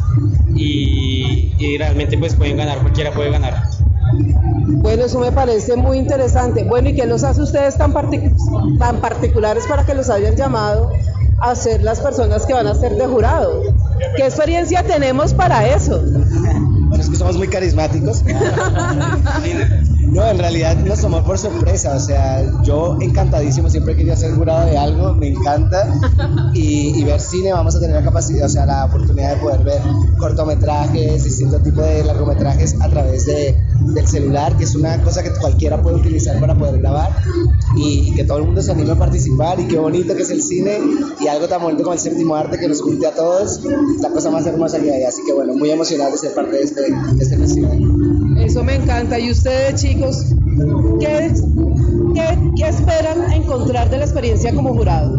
y, y realmente pues pueden ganar, cualquiera puede ganar. Bueno, eso me parece muy interesante. Bueno, ¿y qué los hace ustedes tan, partic tan particulares para que los hayan llamado a ser las personas que van a ser de jurado? ¿Qué experiencia tenemos para eso? Bueno, es que somos muy carismáticos. No, en realidad nos tomó por sorpresa, o sea, yo encantadísimo, siempre quería ser jurado de algo, me encanta, y, y ver cine, vamos a tener la capacidad, o sea, la oportunidad de poder ver cortometrajes, distintos tipos de largometrajes a través de, del celular, que es una cosa que cualquiera puede utilizar para poder grabar, y, y que todo el mundo se anime a participar, y qué bonito que es el cine, y algo tan bonito como el séptimo arte que nos junte a todos, es la cosa más hermosa que hay, así que bueno, muy emocionado de ser parte de este, de este festival. Eso me encanta. ¿Y ustedes, chicos, qué, qué, qué esperan encontrar de la experiencia como jurado?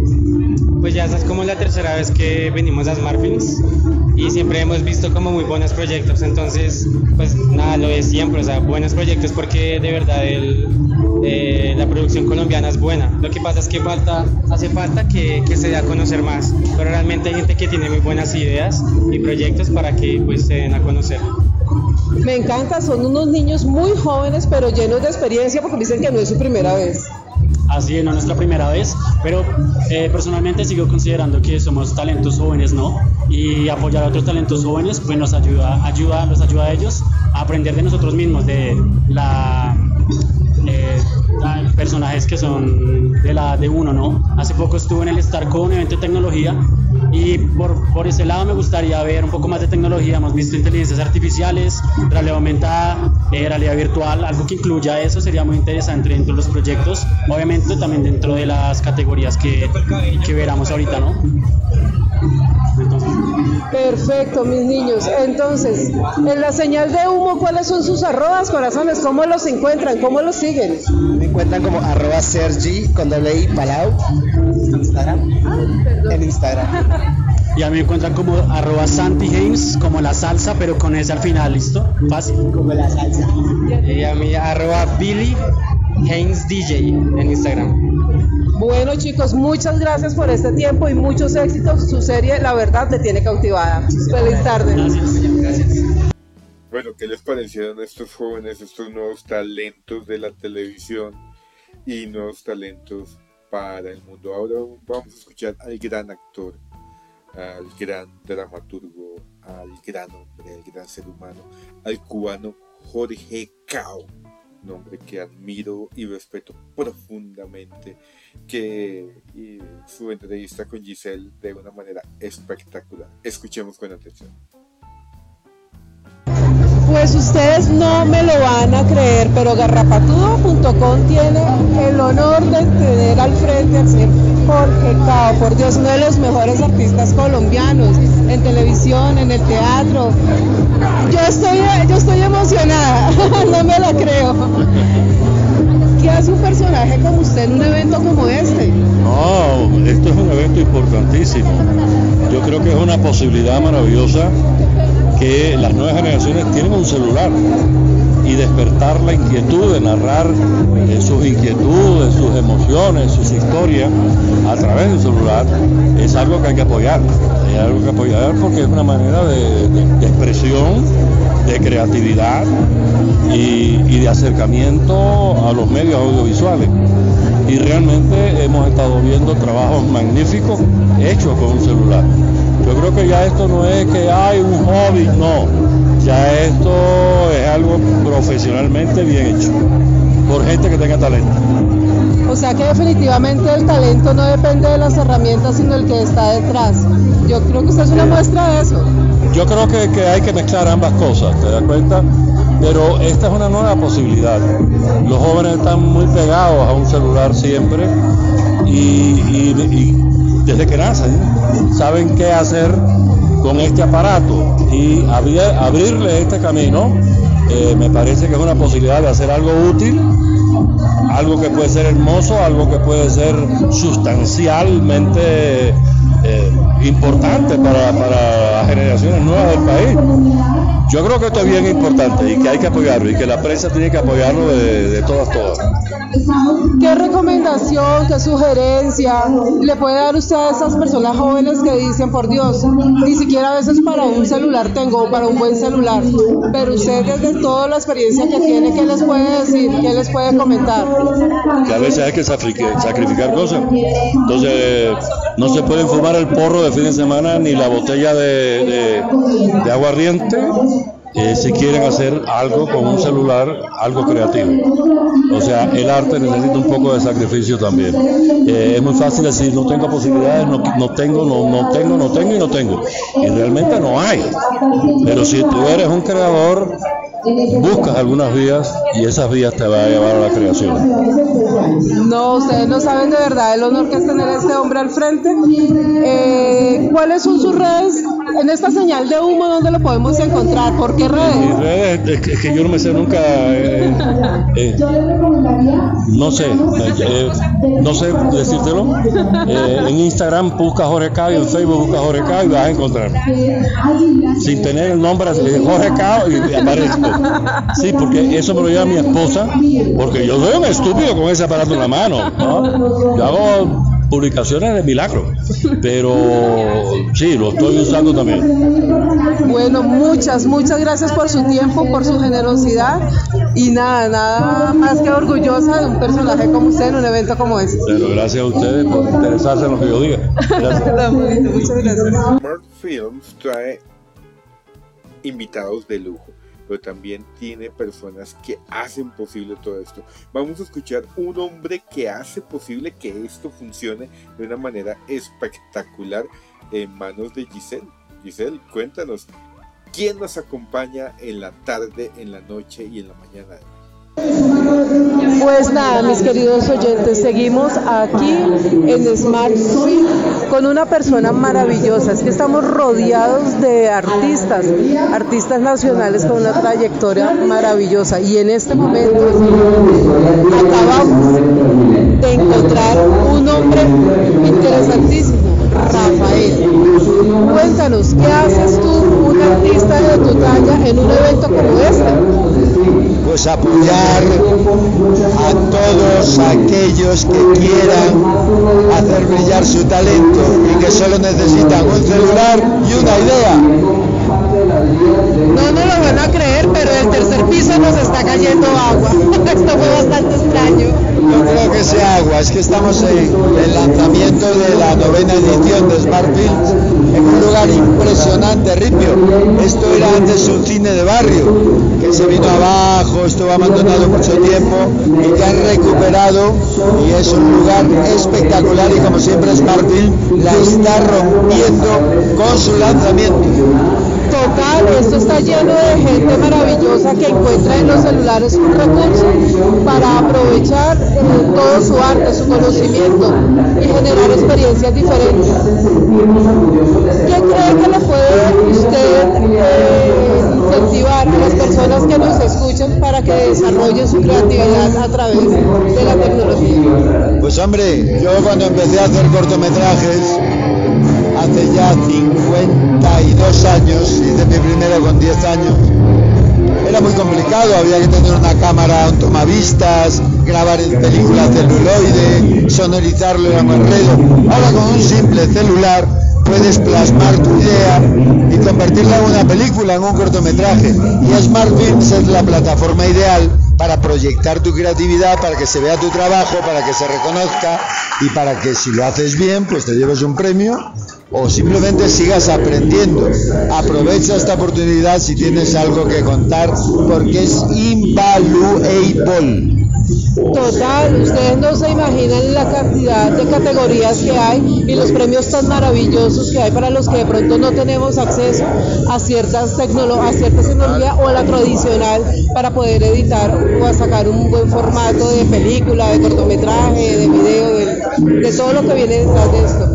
Pues ya esa es como la tercera vez que venimos a Smartfilms y siempre hemos visto como muy buenos proyectos, entonces pues nada, lo de siempre, o sea, buenos proyectos porque de verdad el, eh, la producción colombiana es buena. Lo que pasa es que falta, hace falta que, que se dé a conocer más, pero realmente hay gente que tiene muy buenas ideas y proyectos para que pues se den a conocer. Me encanta, son unos niños muy jóvenes pero llenos de experiencia porque dicen que no es su primera vez. Así es, no es nuestra primera vez, pero eh, personalmente sigo considerando que somos talentos jóvenes, ¿no? Y apoyar a otros talentos jóvenes pues nos ayuda, ayuda, los ayuda a ellos a aprender de nosotros mismos, de la... Eh, personajes que son de la de uno, ¿no? Hace poco estuve en el StarCon, un evento de tecnología, y por, por ese lado me gustaría ver un poco más de tecnología. Hemos visto inteligencias artificiales, realidad aumentada, eh, realidad virtual, algo que incluya eso sería muy interesante dentro de los proyectos, obviamente también dentro de las categorías que, que veramos ahorita, ¿no? Entonces. Perfecto, mis niños. Entonces, en la señal de humo, ¿cuáles son sus arrobas, corazones? ¿Cómo los encuentran? ¿Cómo los siguen? Me encuentran como arroba Sergi con doble I Palau en Instagram. Ah, en Instagram. Y a mí me encuentran como arroba Santi Haynes, como la salsa, pero con ese al final, ¿listo? Fácil. Como la salsa. Y a mí arroba Billy Haynes D J en Instagram. Bueno, chicos, muchas gracias por este tiempo y muchos éxitos. Su serie, la verdad, me tiene cautivada. Feliz tarde. Gracias. Gracias. Bueno, ¿qué les parecieron estos jóvenes, estos nuevos talentos de la televisión y nuevos talentos para el mundo? Ahora vamos a escuchar al gran actor, al gran dramaturgo, al gran hombre, al gran ser humano, al cubano Jorge Cao. Nombre que admiro y respeto profundamente, que y su entrevista con Giselle de una manera espectacular. Escuchemos con atención. Pues ustedes no me lo van a creer, pero garrapatudo punto com tiene el honor de tener al frente al señor Jorge Cao, por Dios, uno de los mejores artistas colombianos, en televisión, en el teatro. Yo estoy, yo estoy emocionada, no me lo creo. ¿Qué hace un personaje como usted en un evento como este? No, esto es un evento importantísimo. Yo creo que es una posibilidad maravillosa que las nuevas generaciones tienen un celular y despertar la inquietud de narrar eh, sus inquietudes, sus emociones, sus historias a través del celular es algo que hay que apoyar, es algo que apoyar porque es una manera de, de, de expresión, de creatividad y, y de acercamiento a los medios audiovisuales. Y realmente hemos estado viendo trabajos magníficos hechos con un celular. Yo creo que ya esto no es que hay un hobby, no. Ya esto es algo profesionalmente bien hecho, por gente que tenga talento. O sea que definitivamente el talento no depende de las herramientas, sino el que está detrás. Yo creo que usted es una muestra de eso. Yo creo que, que hay que mezclar ambas cosas, ¿te das cuenta? Pero esta es una nueva posibilidad. Los jóvenes están muy pegados a un celular siempre y, y, y desde que nacen saben qué hacer con este aparato y abrir, abrirle este camino eh, me parece que es una posibilidad de hacer algo útil, algo que puede ser hermoso, algo que puede ser sustancialmente eh, importante para, para las generaciones nuevas del país. Yo creo que esto es bien importante y que hay que apoyarlo y que la prensa tiene que apoyarlo de, de todas, todas. ¿Qué recomendación, qué sugerencia le puede dar usted a esas personas jóvenes que dicen, por Dios, ni siquiera a veces para un celular tengo, para un buen celular, pero usted desde toda la experiencia que tiene, ¿qué les puede decir, qué les puede comentar? Que a veces hay que sacrificar cosas, entonces no se pueden fumar el porro de fin de semana ni la botella de, de, de aguardiente eh, si quieren hacer algo con un celular, algo creativo. O sea, el arte necesita un poco de sacrificio también. Eh, es muy fácil decir, no tengo posibilidades, no, no tengo, no, no tengo, no tengo y no tengo. Y realmente no hay. Pero si tú eres un creador, buscas algunas vías y esas vías te van a llevar a la creación. No, ustedes no saben de verdad el honor que es tener a este hombre al frente. Eh, ¿Cuáles son sus redes? En esta señal de humo, ¿dónde lo podemos encontrar? ¿Por qué redes? Mis redes, es que, es que yo no me sé nunca, eh, eh, no sé, eh, no sé decírtelo. Eh, en Instagram busca Jorge Cao y en Facebook busca Jorge Cao y vas a encontrar. Sin tener el nombre de Jorge Cao y aparezco. Sí, porque eso me lo lleva mi esposa, porque yo soy un estúpido con ese aparato en la mano, ¿no? Yo hago publicaciones de milagro, pero sí, lo estoy usando también. Bueno, muchas, muchas gracias por su tiempo, por su generosidad y nada, nada más que orgullosa de un personaje como usted en un evento como este. Pero gracias a ustedes por interesarse en lo que yo diga. Gracias. Muchas gracias. Smart Films trae invitados de lujo, pero también tiene personas que hacen posible todo esto. Vamos a escuchar un hombre que hace posible que esto funcione de una manera espectacular en manos de Giselle. Giselle, cuéntanos, ¿quién nos acompaña en la tarde, en la noche y en la mañana? Pues nada, mis queridos oyentes, seguimos aquí en Smart Film con una persona maravillosa. Es que estamos rodeados de artistas, artistas nacionales con una trayectoria maravillosa. Y en este momento acabamos de encontrar un hombre interesantísimo, Rafael. Cuéntanos, ¿qué haces tú, un artista de tu talla, en un evento como este? Pues apoyar a todos aquellos que quieran hacer brillar su talento y que solo necesitan un celular y una idea. No nos lo van a creer, pero el tercer piso nos está cayendo agua. Esto fue bastante extraño. No creo que sea agua, es que estamos en el lanzamiento de la novena edición de Smart Films en un lugar impresionante, Ripio. Esto era antes un cine de barrio que se vino abajo, estuvo abandonado mucho tiempo y que han recuperado y es un lugar espectacular y como siempre Smart Films la está rompiendo con su lanzamiento. Total, esto está lleno de gente maravillosa que encuentra en los celulares un recurso para aprovechar eh, todo su arte, su conocimiento y generar experiencias diferentes. ¿Qué cree que le puede usted eh, incentivar a las personas que nos escuchan para que desarrollen su creatividad a través de la tecnología? Pues hombre, yo cuando empecé a hacer cortometrajes hace ya cincuenta y dos años, hice mi primero con diez años, era muy complicado, había que tener una cámara, un tomavistas, grabar en película celuloide, sonorizarlo era un enredo. Ahora con un simple celular puedes plasmar tu idea y convertirla en una película, en un cortometraje, y Smart Films es la plataforma ideal para proyectar tu creatividad, para que se vea tu trabajo, para que se reconozca y para que si lo haces bien pues te lleves un premio o simplemente sigas aprendiendo. Aprovecha esta oportunidad si tienes algo que contar porque es invaluable. Total, ustedes no se imaginan la cantidad de categorías que hay y los premios tan maravillosos que hay para los que de pronto no tenemos acceso a ciertas tecnolo- a ciertas tecnologías o a la tradicional para poder editar o a sacar un buen formato de película, de cortometraje, de video, de, de todo lo que viene detrás de esto.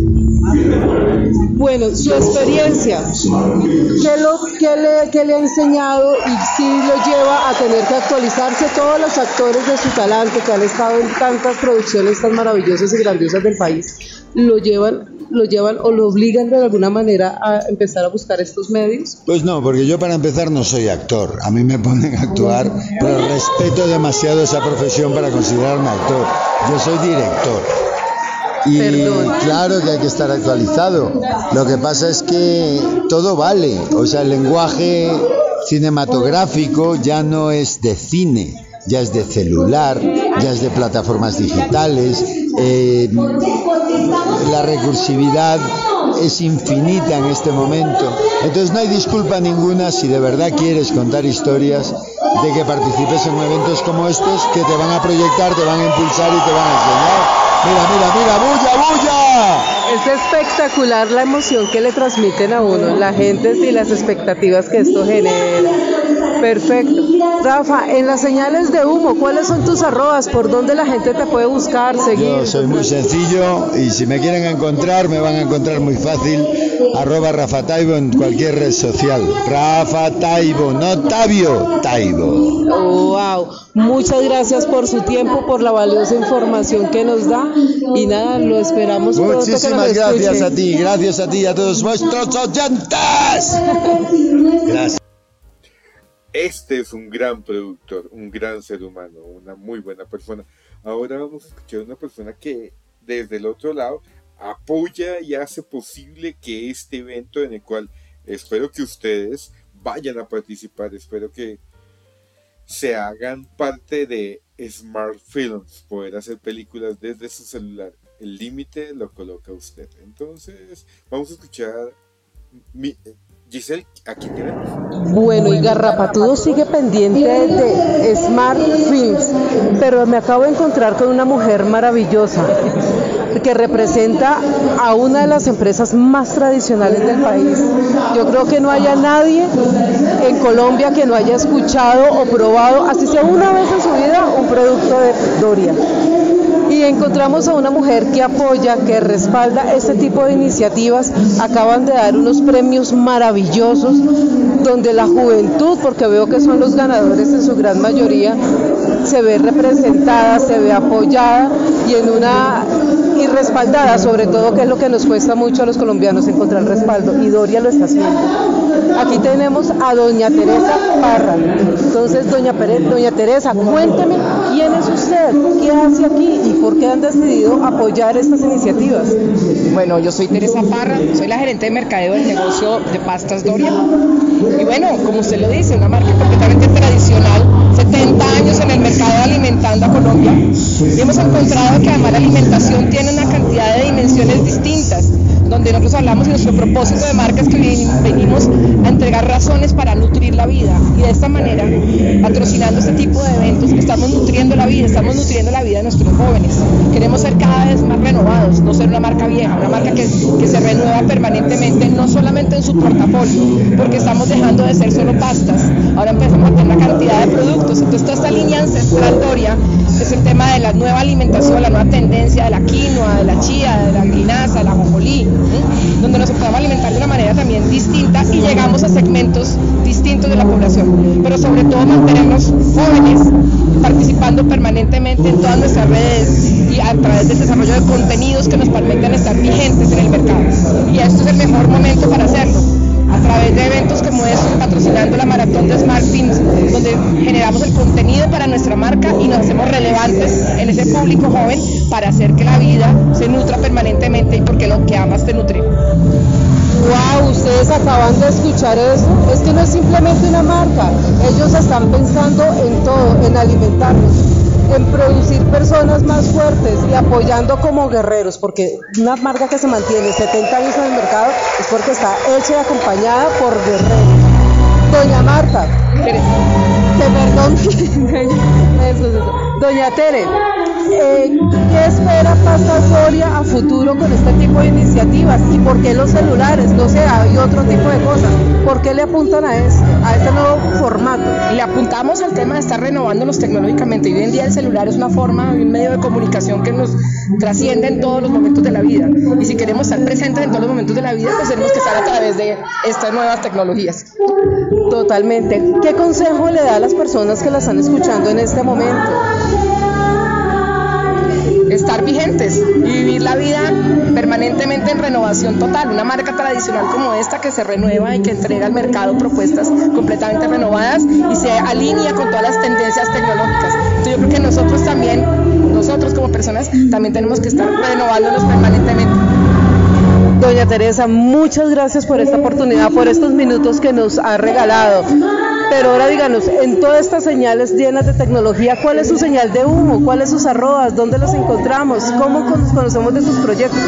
Bueno, su experiencia, ¿qué, lo, qué, le, qué le ha enseñado y si lo lleva a tener que actualizarse? Todos los actores de su talante que han estado en tantas producciones tan maravillosas y grandiosas del país, ¿lo llevan, lo llevan o lo obligan de alguna manera a empezar a buscar estos medios? Pues no, porque yo para empezar no soy actor, a mí me ponen a actuar, pero respeto demasiado esa profesión para considerarme actor, yo soy director. Y Perdón. Claro que hay que estar actualizado. Lo que pasa es que todo vale. O sea, el lenguaje cinematográfico ya no es de cine, ya es de celular, ya es de plataformas digitales. Eh, la recursividad es infinita en este momento. Entonces no hay disculpa ninguna si de verdad quieres contar historias, de que participes en eventos como estos que te van a proyectar, te van a impulsar y te van a enseñar. Mira, mira, mira, bulla, bulla. Es espectacular la emoción que le transmiten a uno la gente y las expectativas que esto genera. Perfecto. Rafa, en las señales de humo, ¿cuáles son tus arrobas? ¿Por dónde la gente te puede buscar, seguir? Yo soy muy sencillo y si me quieren encontrar, me van a encontrar muy fácil. Arroba Rafa Taibo en cualquier red social. Rafa Taibo, no Tabio, Taibo. Oh, wow. Muchas gracias por su tiempo, por la valiosa información que nos da. Y nada, lo esperamos pronto. Muchísimas que nos gracias escuche. a ti, gracias a ti y a todos vuestros oyentes. Gracias. Este es un gran productor, un gran ser humano, una muy buena persona. Ahora vamos a escuchar a una persona que desde el otro lado apoya y hace posible que este evento, en el cual espero que ustedes vayan a participar, espero que se hagan parte de Smart Films, poder hacer películas desde su celular. El límite lo coloca usted. Entonces vamos a escuchar mi, Giselle, aquí tenemos. Bueno, y Garrapatudo sigue pendiente de Smart Films, pero me acabo de encontrar con una mujer maravillosa que representa a una de las empresas más tradicionales del país. Yo creo que no haya nadie en Colombia que no haya escuchado o probado, así sea una vez en su vida, un producto de Doria. Y encontramos a una mujer que apoya, que respalda este tipo de iniciativas. Acaban de dar unos premios maravillosos donde la juventud, porque veo que son los ganadores en su gran mayoría, se ve representada, se ve apoyada y en una y respaldada, sobre todo, que es lo que nos cuesta mucho a los colombianos, encontrar respaldo, y Doria lo está haciendo. Aquí tenemos a doña Teresa Parra. Entonces, doña, Pere, doña Teresa, cuénteme quién es usted, qué hace aquí y por qué han decidido apoyar estas iniciativas. Bueno, yo soy Teresa Parra, soy la gerente de mercadeo del negocio de pastas Doria. Y bueno, como usted lo dice, una marca completamente tradicional, setenta años en el mercado alimentando a Colombia. Y hemos encontrado que además la alimentación tiene una cantidad de dimensiones distintas, donde nosotros hablamos de nuestro propósito de marca es que venimos a entregar razones para nutrir la vida, y de esta manera, patrocinando este tipo de eventos, estamos nutriendo la vida, estamos nutriendo la vida de nuestros jóvenes. Queremos ser cada vez más renovados, no ser una marca vieja, una marca que, que se renueva permanentemente, no solamente en su portafolio, porque estamos dejando de ser solo pastas, ahora empezamos a tener una cantidad de productos. Entonces toda esta línea ancestral Doria es el tema de la nueva alimentación, la nueva tendencia de la quinoa, de la chía, de la linaza, de la ajonjolí, ¿eh? donde nos podemos alimentar de una manera también distinta y llegamos a segmentos distintos de la población, pero sobre todo mantenernos jóvenes, participando permanentemente en todas nuestras redes y a través del desarrollo de contenidos que nos permitan estar vigentes en el mercado. Y esto es el mejor momento para hacerlo, a través de eventos como estos, patrocinando la maratón de Smart Films, donde generamos el contenido para nuestra marca y nos hacemos relevantes en ese público joven para hacer que la vida se nutra permanentemente, y porque lo que amas te nutre. Wow, ustedes acaban de escuchar eso. Es que no es simplemente una marca, ellos están pensando en todo, en alimentarnos, en producir personas más fuertes y apoyando como guerreros, porque una marca que se mantiene setenta años en el mercado es porque está hecha y acompañada por guerreros. Doña Marta, te perdón, eso, eso. Doña Tere, eh, ¿qué espera Pastas Doria a futuro con este tipo de iniciativas? ¿Y por qué los celulares? No sé, hay otro tipo de cosas. ¿Por qué le apuntan a este, a este nuevo formato? Le apuntamos al tema de estar renovándonos tecnológicamente. Hoy en día el celular es una forma, un medio de comunicación que nos trasciende en todos los momentos de la vida. Y si queremos estar presentes en todos los momentos de la vida, pues tenemos que estar a través de estas nuevas tecnologías. Totalmente. ¿Qué consejo le da a las personas que la están escuchando en este momento? Estar vigentes y vivir la vida permanentemente en renovación total. Una marca tradicional como esta que se renueva y que entrega al mercado propuestas completamente renovadas y se alinea con todas las tendencias tecnológicas. Entonces yo creo que nosotros también, nosotros como personas, también tenemos que estar renovándonos permanentemente. Doña Teresa, muchas gracias por esta oportunidad, por estos minutos que nos ha regalado. Pero ahora díganos, en todas estas señales llenas de tecnología, ¿cuál es su señal de humo? ¿Cuáles sus arrobas? ¿Dónde los encontramos? ¿Cómo nos conocemos de sus proyectos?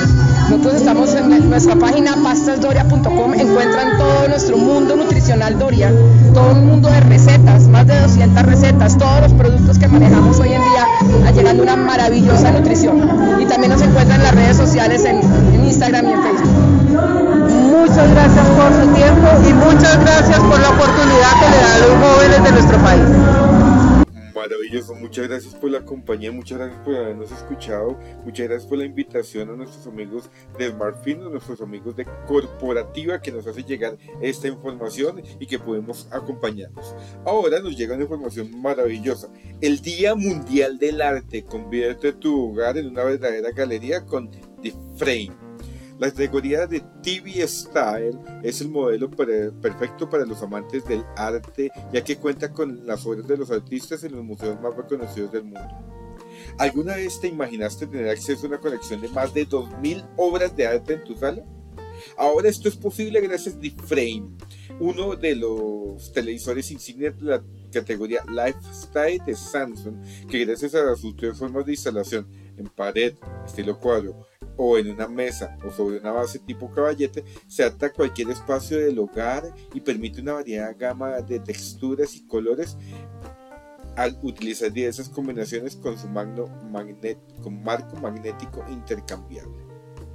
Nosotros estamos en nuestra página pastas doria punto com, encuentran todo nuestro mundo nutricional Doria, todo un mundo de recetas, más de doscientas recetas, todos los productos que manejamos hoy en día, llegando una maravillosa nutrición. Y también nos encuentran en las redes sociales, en, en Instagram y en Facebook. Muchas gracias por su tiempo y muchas gracias por la oportunidad que le da a los jóvenes de nuestro país. Maravilloso, muchas gracias por la compañía, muchas gracias por habernos escuchado, muchas gracias por la invitación a nuestros amigos de SmartFin, a nuestros amigos de Corporativa que nos hace llegar esta información y que podemos acompañarnos. Ahora nos llega una información maravillosa. El Día Mundial del Arte, convierte tu hogar en una verdadera galería con The Frame. La categoría de T V Style es el modelo perfecto para los amantes del arte, ya que cuenta con las obras de los artistas en los museos más reconocidos del mundo. ¿Alguna vez te imaginaste tener acceso a una colección de más de dos mil obras de arte en tu sala? Ahora esto es posible gracias a The Frame, uno de los televisores insignia de la categoría Lifestyle de Samsung, que gracias a sus tres formas de instalación en pared, estilo cuadro, o en una mesa o sobre una base tipo caballete, se adapta a cualquier espacio del hogar y permite una variada gama de texturas y colores al utilizar diversas combinaciones con su magno magnet, con marco magnético intercambiable.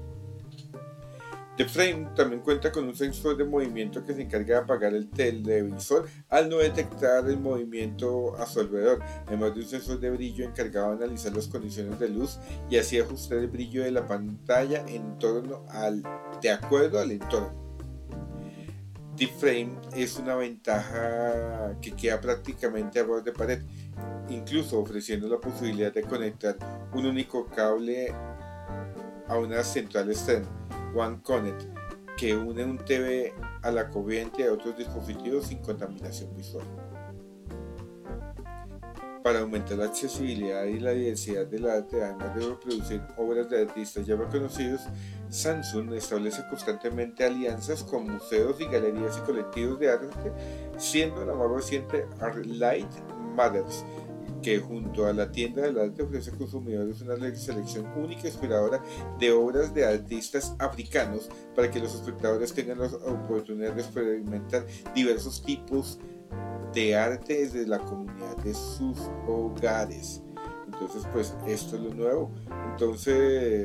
The Frame también cuenta con un sensor de movimiento que se encarga de apagar el televisor al no detectar el movimiento a su alrededor, además de un sensor de brillo encargado de analizar las condiciones de luz y así ajustar el brillo de la pantalla en torno al, de acuerdo al entorno. The Frame es una ventaja que queda prácticamente a borde de pared, incluso ofreciendo la posibilidad de conectar un único cable a una central externa, One Connect, que une un T V a la corriente y a otros dispositivos sin contaminación visual. Para aumentar la accesibilidad y la diversidad del arte, además de reproducir obras de artistas ya reconocidos, Samsung establece constantemente alianzas con museos y galerías y colectivos de arte, siendo la más reciente Artlight Matters, que junto a la tienda del arte ofrece a consumidores una selección única e inspiradora de obras de artistas africanos para que los espectadores tengan la oportunidad de experimentar diversos tipos de arte desde la comunidad de sus hogares. Entonces, pues esto es lo nuevo. Entonces,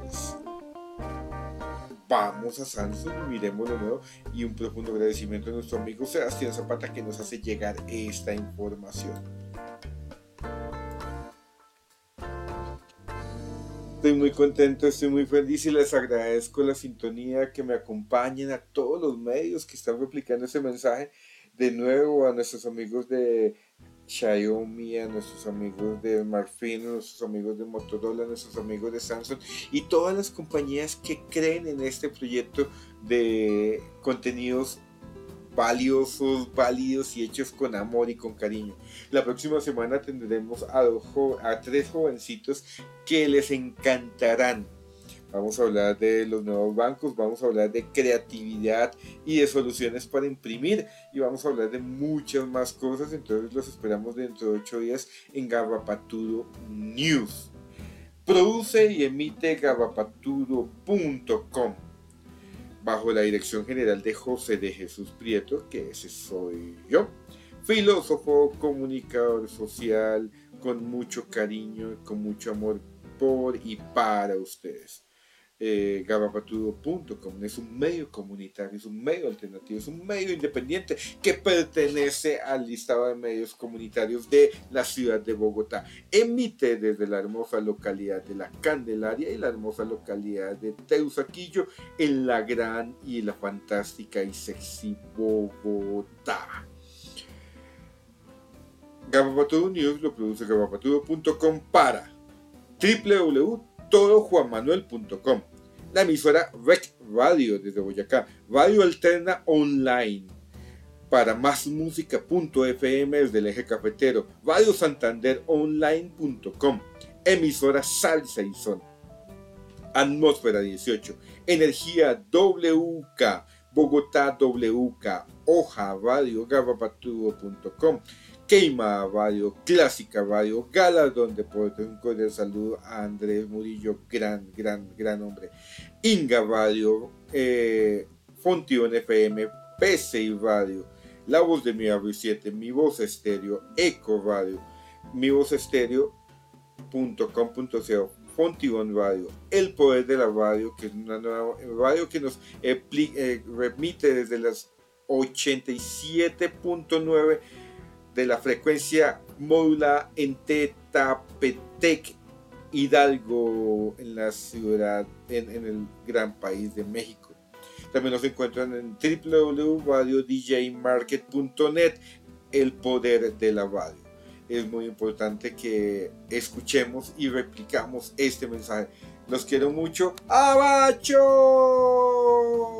vamos a Samsung, miremos lo nuevo, y un profundo agradecimiento a nuestro amigo Sebastián Zapata que nos hace llegar esta información. Estoy muy contento, estoy muy feliz y les agradezco la sintonía, que me acompañen a todos los medios que están replicando ese mensaje. De nuevo a nuestros amigos de Xiaomi, a nuestros amigos de SmartFin, a nuestros amigos de Motorola, a nuestros amigos de Samsung y todas las compañías que creen en este proyecto de contenidos valiosos, válidos y hechos con amor y con cariño. La próxima semana tendremos a, dos a tres jovencitos que les encantarán. Vamos a hablar de los nuevos bancos, vamos a hablar de creatividad y de soluciones para imprimir y vamos a hablar de muchas más cosas. Entonces los esperamos dentro de ocho días en Garrapatudo News. Produce y emite garrapatudo punto com bajo la dirección general de José de Jesús Prieto, que ese soy yo, filósofo, comunicador social, con mucho cariño, con mucho amor por y para ustedes. Eh, garrapatudo punto com es un medio comunitario, es un medio alternativo, es un medio independiente que pertenece al listado de medios comunitarios de la ciudad de Bogotá. Emite desde la hermosa localidad de La Candelaria y la hermosa localidad de Teusaquillo en la gran y la fantástica y sexy Bogotá. Garrapatudo News lo produce garrapatudo punto com para doble u doble u doble u punto todo juan manuel punto com, la emisora Rec Radio desde Boyacá, Radio Alterna Online, para más música punto f m desde el eje cafetero, Radio Santander Online punto com, emisora Salsa y Son, Atmósfera dieciocho, Energía W K, Bogotá W K, Oja Radio, garrapatudo punto com, Queima Radio, Clásica Radio, Galardón Deportes, un cordial saludo a Andrés Murillo, gran, gran, gran hombre, Inga Radio, eh, Fontión F M, P C I Radio, La Voz de Mi Barrio siete, Mi Voz Estéreo, Eco Radio, Mi Voz Estéreo punto com punto co, Fontión Radio, El Poder de la Radio, que es una nueva radio que nos eh, eh, remite desde las ochenta y siete punto nueve de la frecuencia modulada en Tetapetec, Hidalgo, en la ciudad, en, en el gran país de México. También nos encuentran en w w w punto radio d j market punto net, El Poder de la Radio. Es muy importante que escuchemos y replicamos este mensaje. Los quiero mucho. ¡Abacho!